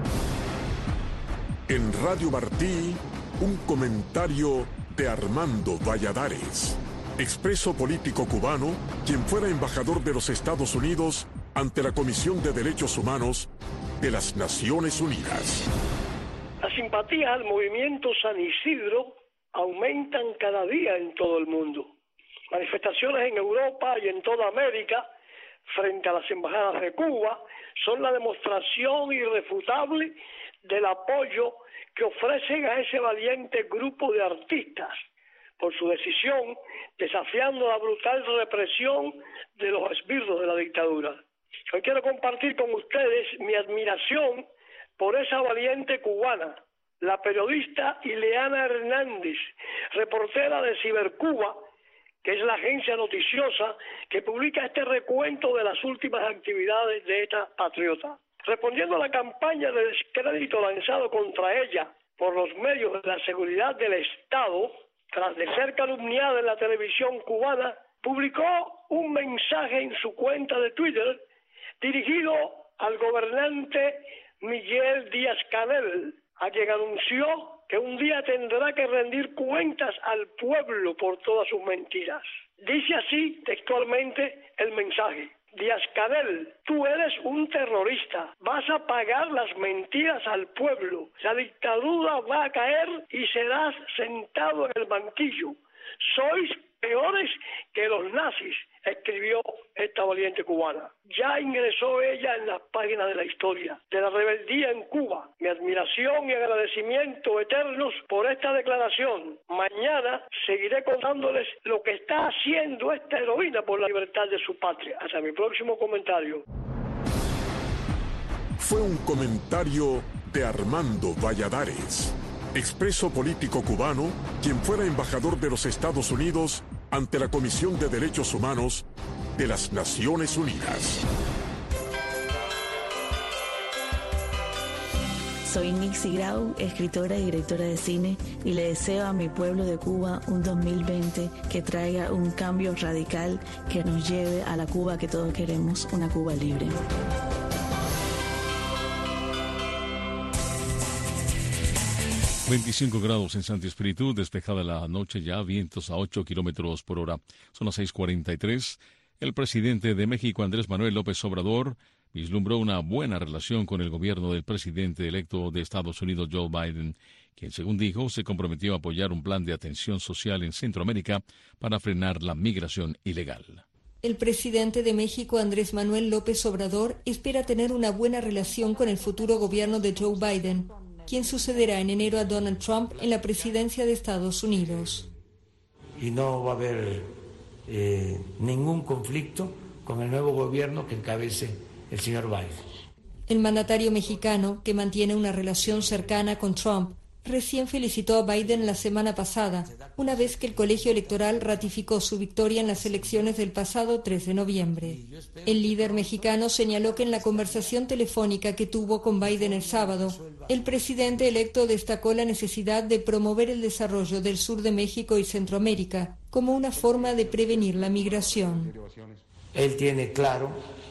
En Radio Martí, un comentario de Armando Valladares, expreso político cubano, quien fuera embajador de los Estados Unidos ante la Comisión de Derechos Humanos de las Naciones Unidas. Las simpatías al movimiento San Isidro aumentan cada día en todo el mundo. Manifestaciones en Europa y en toda América frente a las embajadas de Cuba son la demostración irrefutable del apoyo que ofrecen a ese valiente grupo de artistas por su decisión, desafiando la brutal represión de los esbirros de la dictadura. Hoy quiero compartir con ustedes mi admiración por esa valiente cubana, la periodista Ileana Hernández, reportera de Cibercuba, que es la agencia noticiosa que publica este recuento de las últimas actividades de esta patriota. Respondiendo a la campaña de descrédito lanzado contra ella por los medios de la seguridad del Estado, tras de ser calumniada en la televisión cubana, publicó un mensaje en su cuenta de Twitter dirigido al gobernante Miguel Díaz-Canel, a quien anunció que un día tendrá que rendir cuentas al pueblo por todas sus mentiras. Dice así textualmente el mensaje: Díaz-Canel, tú eres un terrorista, vas a pagar las mentiras al pueblo, la dictadura va a caer y serás sentado en el banquillo. Sois peores que los nazis, escribió esta valiente cubana. Ya ingresó ella en las páginas de la historia de la rebeldía en Cuba. Mi admiración y agradecimiento eternos por esta declaración. Mañana seguiré contándoles lo que está haciendo esta heroína por la libertad de su patria. Hasta mi próximo comentario. Fue un comentario de Armando Valladares, expreso político cubano, quien fuera embajador de los Estados Unidos ante la Comisión de Derechos Humanos de las Naciones Unidas. Soy Nixie Grau, escritora y directora de cine, y le deseo a mi pueblo de Cuba un 2020 que traiga un cambio radical que nos lleve a la Cuba que todos queremos, una Cuba libre. ...25 grados en Santo Espíritu, despejada la noche ya, vientos a 8 kilómetros por hora. Son las 6:43. El presidente de México, Andrés Manuel López Obrador, vislumbró una buena relación con el gobierno del presidente electo de Estados Unidos, Joe Biden, quien, según dijo, se comprometió a apoyar un plan de atención social en Centroamérica para frenar la migración ilegal. El presidente de México, Andrés Manuel López Obrador, espera tener una buena relación con el futuro gobierno de Joe Biden, quien sucederá en enero a Donald Trump en la presidencia de Estados Unidos. Y no va a haber ningún conflicto con el nuevo gobierno que encabece el señor Biden. El mandatario mexicano, que mantiene una relación cercana con Trump, recién felicitó a Biden la semana pasada, una vez que el colegio electoral ratificó su victoria en las elecciones del pasado 3 de noviembre. El líder mexicano señaló que en la conversación telefónica que tuvo con Biden el sábado, el presidente electo destacó la necesidad de promover el desarrollo del sur de México y Centroamérica como una forma de prevenir la migración. Él tiene claro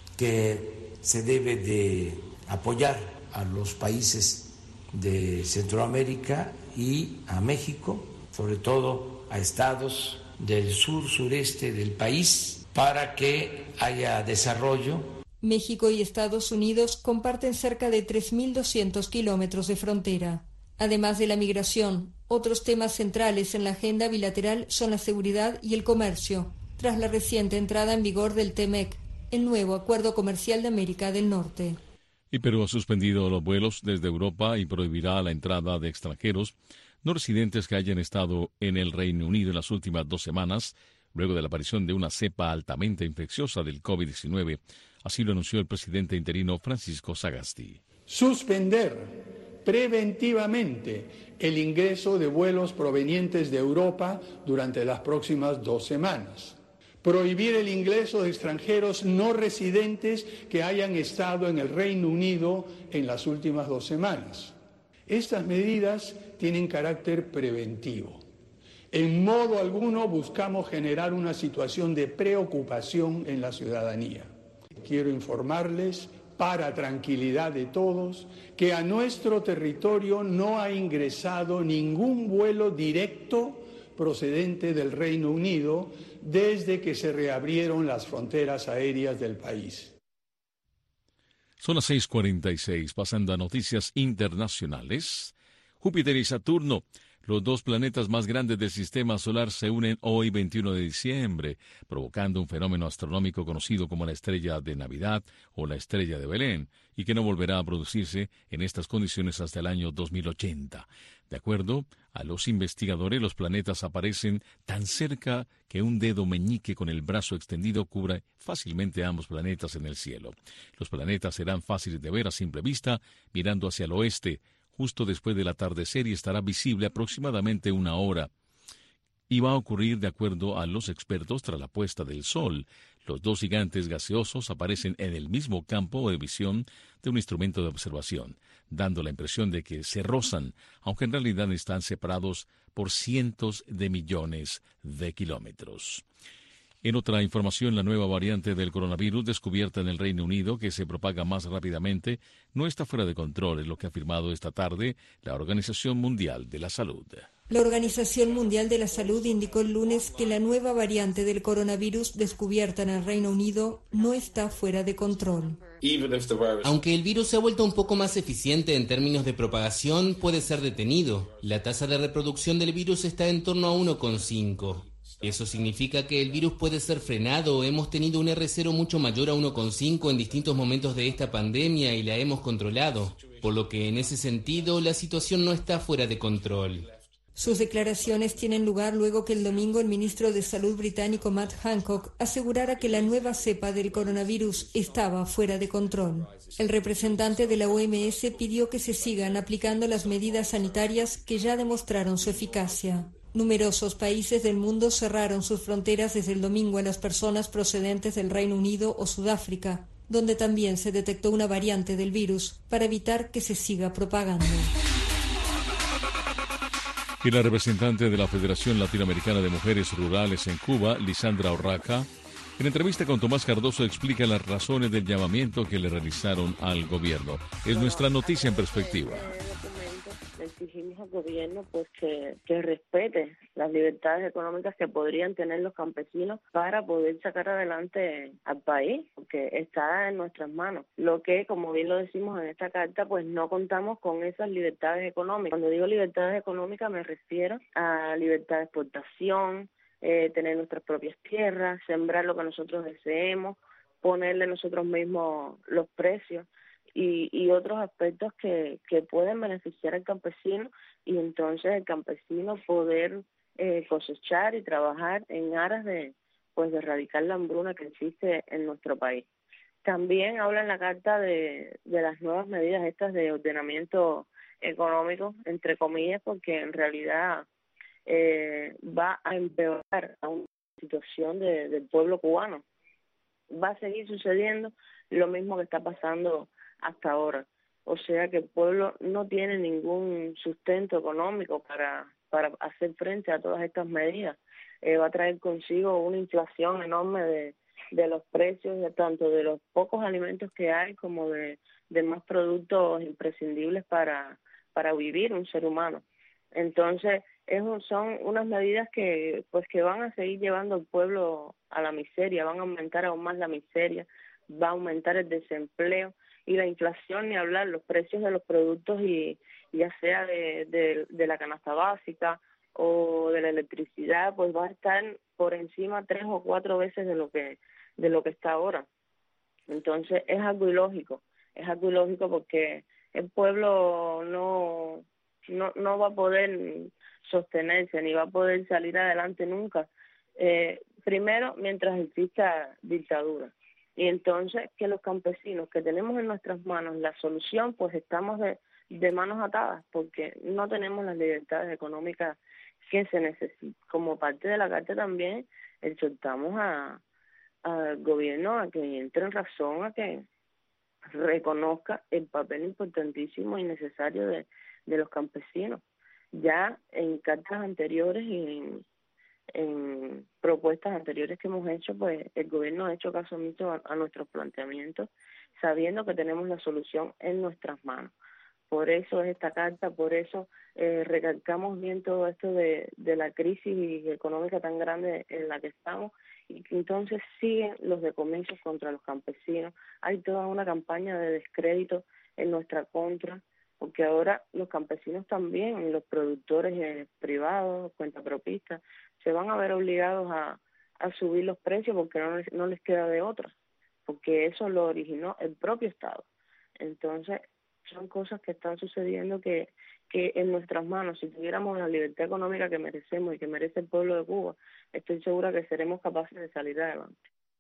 que se debe de apoyar a los países de Centroamérica y a México, sobre todo a estados del sureste del país, para que haya desarrollo. México y Estados Unidos comparten cerca de 3.200 kilómetros de frontera. Además de la migración, otros temas centrales en la agenda bilateral son la seguridad y el comercio, tras la reciente entrada en vigor del TEMEC, el nuevo Acuerdo Comercial de América del Norte. Y Perú ha suspendido los vuelos desde Europa y prohibirá la entrada de extranjeros no residentes que hayan estado en el Reino Unido en las últimas 2 semanas, luego de la aparición de una cepa altamente infecciosa del COVID-19. Así lo anunció el presidente interino Francisco Sagasti. Suspender preventivamente el ingreso de vuelos provenientes de Europa durante las próximas 2 semanas. Prohibir el ingreso de extranjeros no residentes que hayan estado en el Reino Unido en las últimas 2 semanas. Estas medidas tienen carácter preventivo. En modo alguno buscamos generar una situación de preocupación en la ciudadanía. Quiero informarles, para tranquilidad de todos, que a nuestro territorio no ha ingresado ningún vuelo directo procedente del Reino Unido desde que se reabrieron las fronteras aéreas del país. Son las 6:46, pasando a noticias internacionales. Júpiter y Saturno, los 2 planetas más grandes del sistema solar, se unen hoy 21 de diciembre, provocando un fenómeno astronómico conocido como la estrella de Navidad o la estrella de Belén, y que no volverá a producirse en estas condiciones hasta el año 2080. De acuerdo a los investigadores, los planetas aparecen tan cerca que un dedo meñique con el brazo extendido cubre fácilmente ambos planetas en el cielo. Los planetas serán fáciles de ver a simple vista mirando hacia el oeste, justo después del atardecer, y estará visible aproximadamente 1 hora. Y va a ocurrir de acuerdo a los expertos tras la puesta del sol. Los 2 gigantes gaseosos aparecen en el mismo campo de visión de un instrumento de observación, dando la impresión de que se rozan, aunque en realidad están separados por cientos de millones de kilómetros. En otra información, la nueva variante del coronavirus descubierta en el Reino Unido, que se propaga más rápidamente, no está fuera de control, es lo que ha afirmado esta tarde la Organización Mundial de la Salud. La Organización Mundial de la Salud indicó el lunes que la nueva variante del coronavirus descubierta en el Reino Unido no está fuera de control. Aunque el virus se ha vuelto un poco más eficiente en términos de propagación, puede ser detenido. La tasa de reproducción del virus está en torno a 1,5. Eso significa que el virus puede ser frenado. Hemos tenido un R0 mucho mayor a 1,5 en distintos momentos de esta pandemia y la hemos controlado. Por lo que en ese sentido la situación no está fuera de control. Sus declaraciones tienen lugar luego que el domingo el ministro de Salud británico Matt Hancock asegurara que la nueva cepa del coronavirus estaba fuera de control. El representante de la OMS pidió que se sigan aplicando las medidas sanitarias que ya demostraron su eficacia. Numerosos países del mundo cerraron sus fronteras desde el domingo a las personas procedentes del Reino Unido o Sudáfrica, donde también se detectó una variante del virus, para evitar que se siga propagando. Y la representante de la Federación Latinoamericana de Mujeres Rurales en Cuba, Lisandra Urraca, en entrevista con Tomás Cardoso explica las razones del llamamiento que le realizaron al gobierno. Es nuestra noticia en perspectiva. Exigimos al gobierno pues que respete las libertades económicas que podrían tener los campesinos para poder sacar adelante al país, porque está en nuestras manos. Lo que, como bien lo decimos en esta carta, pues no contamos con esas libertades económicas. Cuando digo libertades económicas me refiero a libertad de exportación, tener nuestras propias tierras, sembrar lo que nosotros deseemos, ponerle nosotros mismos los precios y otros aspectos que pueden beneficiar al campesino, y entonces el campesino poder cosechar y trabajar en aras de pues de erradicar la hambruna que existe en nuestro país. También habla en la carta de las nuevas medidas estas de ordenamiento económico, entre comillas, porque en realidad va a empeorar a una situación del pueblo cubano. Va a seguir sucediendo lo mismo que está pasando hasta ahora. O sea que el pueblo no tiene ningún sustento económico para hacer frente a todas estas medidas. Va a traer consigo una inflación enorme de los precios, tanto de los pocos alimentos que hay como de más productos imprescindibles para vivir un ser humano. Entonces, son unas medidas que van a seguir llevando al pueblo a la miseria, van a aumentar aún más la miseria, va a aumentar el desempleo y la inflación, ni hablar, los precios de los productos, y ya sea de la canasta básica o de la electricidad, pues va a estar por encima 3 o 4 veces de lo que está ahora. Entonces es algo ilógico porque el pueblo no va a poder sostenerse ni va a poder salir adelante nunca, primero mientras exista dictadura. Y entonces que los campesinos que tenemos en nuestras manos la solución, pues estamos de manos atadas porque no tenemos las libertades económicas que se necesitan. Como parte de la carta también exhortamos al gobierno a que entre en razón, a que reconozca el papel importantísimo y necesario de los campesinos. Ya en cartas anteriores y en propuestas anteriores que hemos hecho, pues el gobierno ha hecho caso omiso a nuestros planteamientos, sabiendo que tenemos la solución en nuestras manos. Por eso es esta carta, por eso recalcamos bien todo esto de la crisis económica tan grande en la que estamos, y que entonces siguen los decomisos contra los campesinos. Hay toda una campaña de descrédito en nuestra contra, porque ahora los campesinos también, los productores privados, cuentapropistas, se van a ver obligados a subir los precios porque no les queda de otra, porque eso lo originó el propio Estado. Entonces, son cosas que están sucediendo que en nuestras manos, si tuviéramos la libertad económica que merecemos y que merece el pueblo de Cuba, estoy segura que seremos capaces de salir adelante.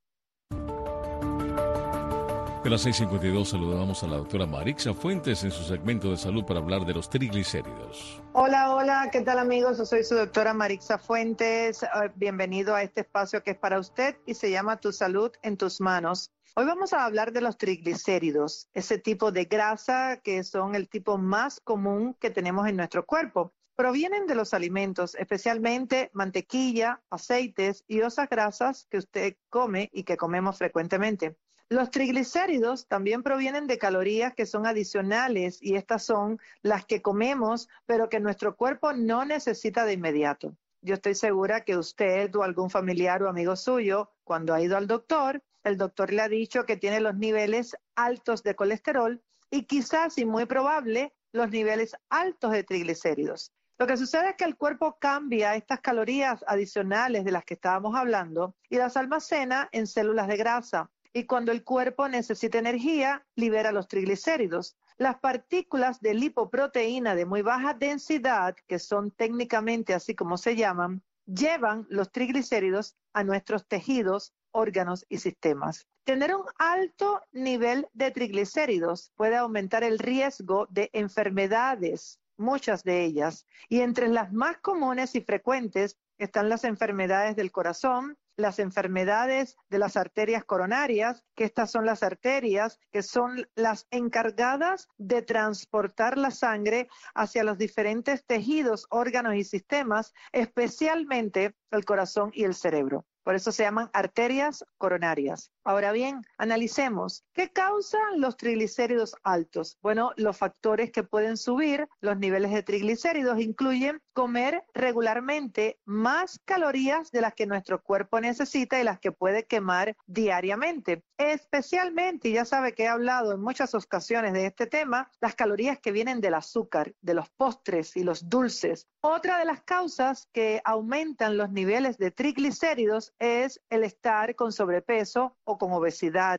De las 6:52 saludamos a la doctora Marixa Fuentes en su segmento de salud para hablar de los triglicéridos. Hola, ¿qué tal amigos? Yo soy su doctora Marixa Fuentes. Bienvenido a este espacio que es para usted y se llama Tu Salud en Tus Manos. Hoy vamos a hablar de los triglicéridos, ese tipo de grasa que son el tipo más común que tenemos en nuestro cuerpo. Provienen de los alimentos, especialmente mantequilla, aceites y otras grasas que usted come y que comemos frecuentemente. Los triglicéridos también provienen de calorías que son adicionales y estas son las que comemos, pero que nuestro cuerpo no necesita de inmediato. Yo estoy segura que usted o algún familiar o amigo suyo, cuando ha ido al doctor, el doctor le ha dicho que tiene los niveles altos de colesterol y quizás, y muy probable, los niveles altos de triglicéridos. Lo que sucede es que el cuerpo cambia estas calorías adicionales de las que estábamos hablando y las almacena en células de grasa. Y cuando el cuerpo necesita energía, libera los triglicéridos. Las partículas de lipoproteína de muy baja densidad, que son técnicamente así como se llaman, llevan los triglicéridos a nuestros tejidos, órganos y sistemas. Tener un alto nivel de triglicéridos puede aumentar el riesgo de enfermedades, muchas de ellas, y entre las más comunes y frecuentes están las enfermedades del corazón, las enfermedades de las arterias coronarias, que estas son las arterias que son las encargadas de transportar la sangre hacia los diferentes tejidos, órganos y sistemas, especialmente el corazón y el cerebro. Por eso se llaman arterias coronarias. Ahora bien, analicemos. ¿Qué causan los triglicéridos altos? Bueno, los factores que pueden subir los niveles de triglicéridos incluyen comer regularmente más calorías de las que nuestro cuerpo necesita y las que puede quemar diariamente. Especialmente, y ya sabe que he hablado en muchas ocasiones de este tema, las calorías que vienen del azúcar, de los postres y los dulces. Otra de las causas que aumentan los niveles de triglicéridos es el estar con sobrepeso o con obesidad.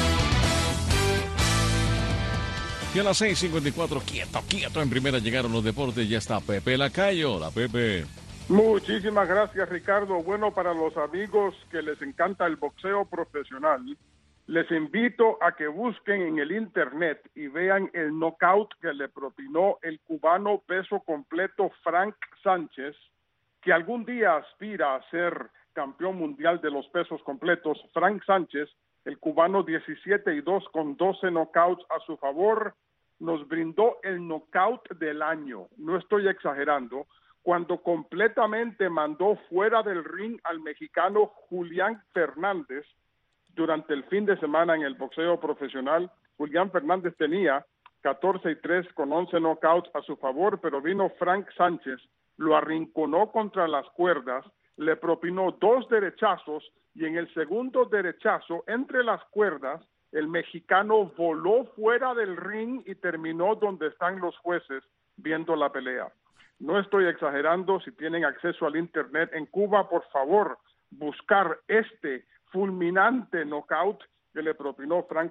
Y a las 6:54, quieto, en primera llegaron los deportes, ya está Pepe Lacayo. La Pepe. Muchísimas gracias, Ricardo. Bueno, para los amigos que les encanta el boxeo profesional, les invito a que busquen en el internet y vean el knockout que le propinó el cubano peso completo Frank Sánchez, que algún día aspira a ser campeón mundial de los pesos completos. Frank Sánchez, el cubano 17-2 con 12 knockouts a su favor, nos brindó el knockout del año. No estoy exagerando. Cuando completamente mandó fuera del ring al mexicano Julián Fernández durante el fin de semana en el boxeo profesional. Julián Fernández tenía 14-3 con 11 knockouts a su favor, pero vino Frank Sánchez, lo arrinconó contra las cuerdas, le propinó 2 derechazos y en el segundo derechazo, entre las cuerdas, el mexicano voló fuera del ring y terminó donde están los jueces viendo la pelea. No estoy exagerando. Si tienen acceso al internet en Cuba, por favor, buscar este fulminante knockout que le propinó Frank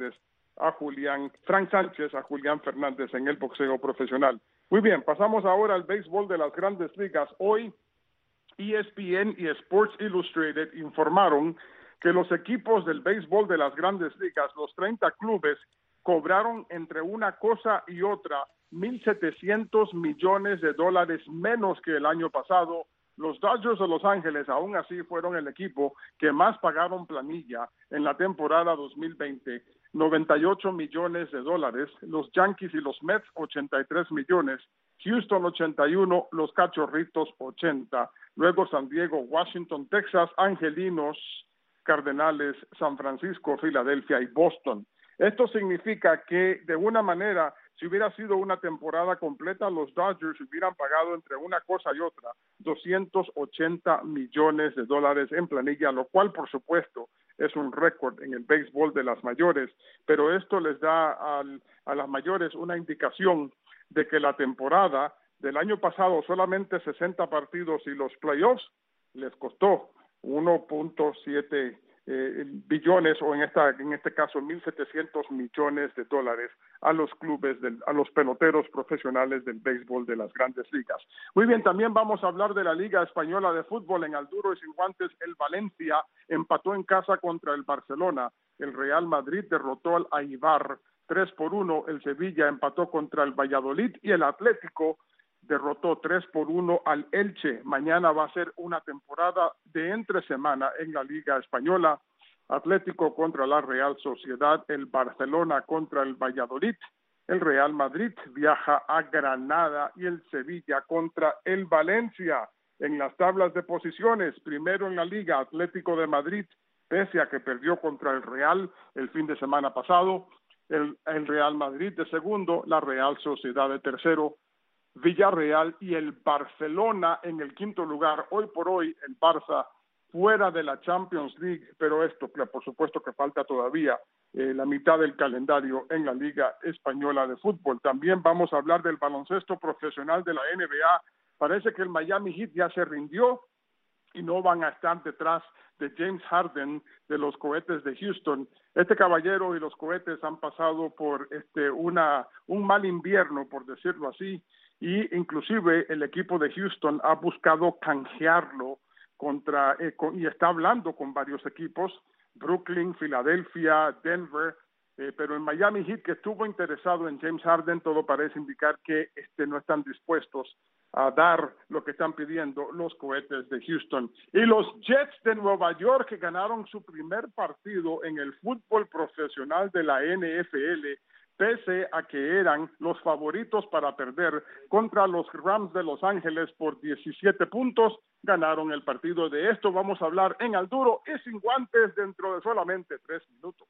Sánchez a Julián Fernández en el boxeo profesional. Muy bien, pasamos ahora al béisbol de las Grandes Ligas. Hoy ESPN y Sports Illustrated informaron que los equipos del béisbol de las Grandes Ligas, los 30 clubes, cobraron entre una cosa y otra $1,700 millones menos que el año pasado. Los Dodgers de Los Ángeles aún así fueron el equipo que más pagaron planilla en la temporada 2020, $98 millones. Los Yankees y los Mets, 83 millones. Houston, 81, los Cachorritos, 80. Luego San Diego, Washington, Texas, Angelinos, Cardenales, San Francisco, Filadelfia y Boston. Esto significa que, de una manera, si hubiera sido una temporada completa, los Dodgers hubieran pagado entre una cosa y otra $280 millones en planilla, lo cual, por supuesto, es un récord en el béisbol de las mayores. Pero esto les da a las mayores una indicación de que la temporada del año pasado, solamente 60 partidos y los playoffs, les costó 1.7 billones, o en este caso $1,700 millones a los clubes, a los peloteros profesionales del béisbol de las Grandes Ligas. Muy bien, también vamos a hablar de la Liga Española de Fútbol. En al duro y sin guantes, el Valencia empató en casa contra el Barcelona. El Real Madrid derrotó al Eibar 3-1. El Sevilla empató contra el Valladolid y el Atlético derrotó 3-1 al Elche. Mañana va a ser una temporada de entre semana en la Liga Española. Atlético contra la Real Sociedad, el Barcelona contra el Valladolid, el Real Madrid viaja a Granada y el Sevilla contra el Valencia. En las tablas de posiciones, primero en la Liga, Atlético de Madrid, pese a que perdió contra el Real el fin de semana pasado, el Real Madrid de segundo, la Real Sociedad de tercero, Villarreal y el Barcelona en el quinto lugar. Hoy por hoy el Barça fuera de la Champions League, pero esto por supuesto que falta todavía la mitad del calendario en la Liga Española de Fútbol. También vamos a hablar del baloncesto profesional de la NBA. Parece que el Miami Heat ya se rindió y no van a estar detrás de James Harden de los Cohetes de Houston. Este caballero y los Cohetes han pasado por un mal invierno, por decirlo así, y inclusive el equipo de Houston ha buscado canjearlo y está hablando con varios equipos, Brooklyn, Filadelfia, Denver, pero en Miami Heat, que estuvo interesado en James Harden, todo parece indicar que no están dispuestos a dar lo que están pidiendo los Cohetes de Houston. Y los Jets de Nueva York, que ganaron su primer partido en el fútbol profesional de la NFL, pese a que eran los favoritos para perder contra los Rams de Los Ángeles por 17 puntos, ganaron el partido. De esto vamos a hablar en Al Duro y Sin Guantes dentro de solamente 3 minutos.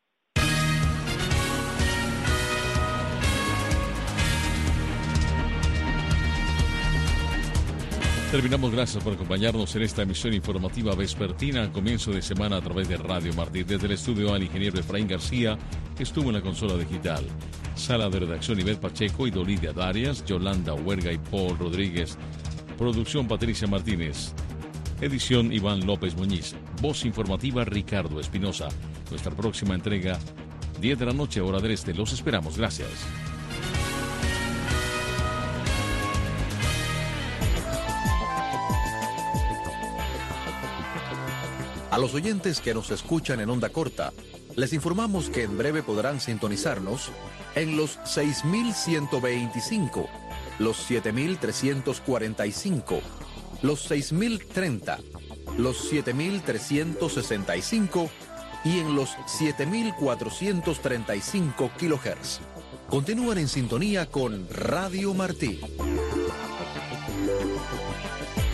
Terminamos, gracias por acompañarnos en esta emisión informativa vespertina al comienzo de semana a través de Radio Martí. Desde el estudio al ingeniero Efraín García, que estuvo en la consola digital. Sala de redacción Ivette Pacheco y Dolidia Darias, Yolanda Huerga y Paul Rodríguez. Producción Patricia Martínez. Edición Iván López Muñiz. Voz informativa Ricardo Espinosa. Nuestra próxima entrega, 10 de la noche, hora del este. Los esperamos. Gracias. A los oyentes que nos escuchan en onda corta, les informamos que en breve podrán sintonizarnos en los 6.125, los 7.345, los 6.030, los 7.365 y en los 7.435 kHz. Continúan en sintonía con Radio Martí.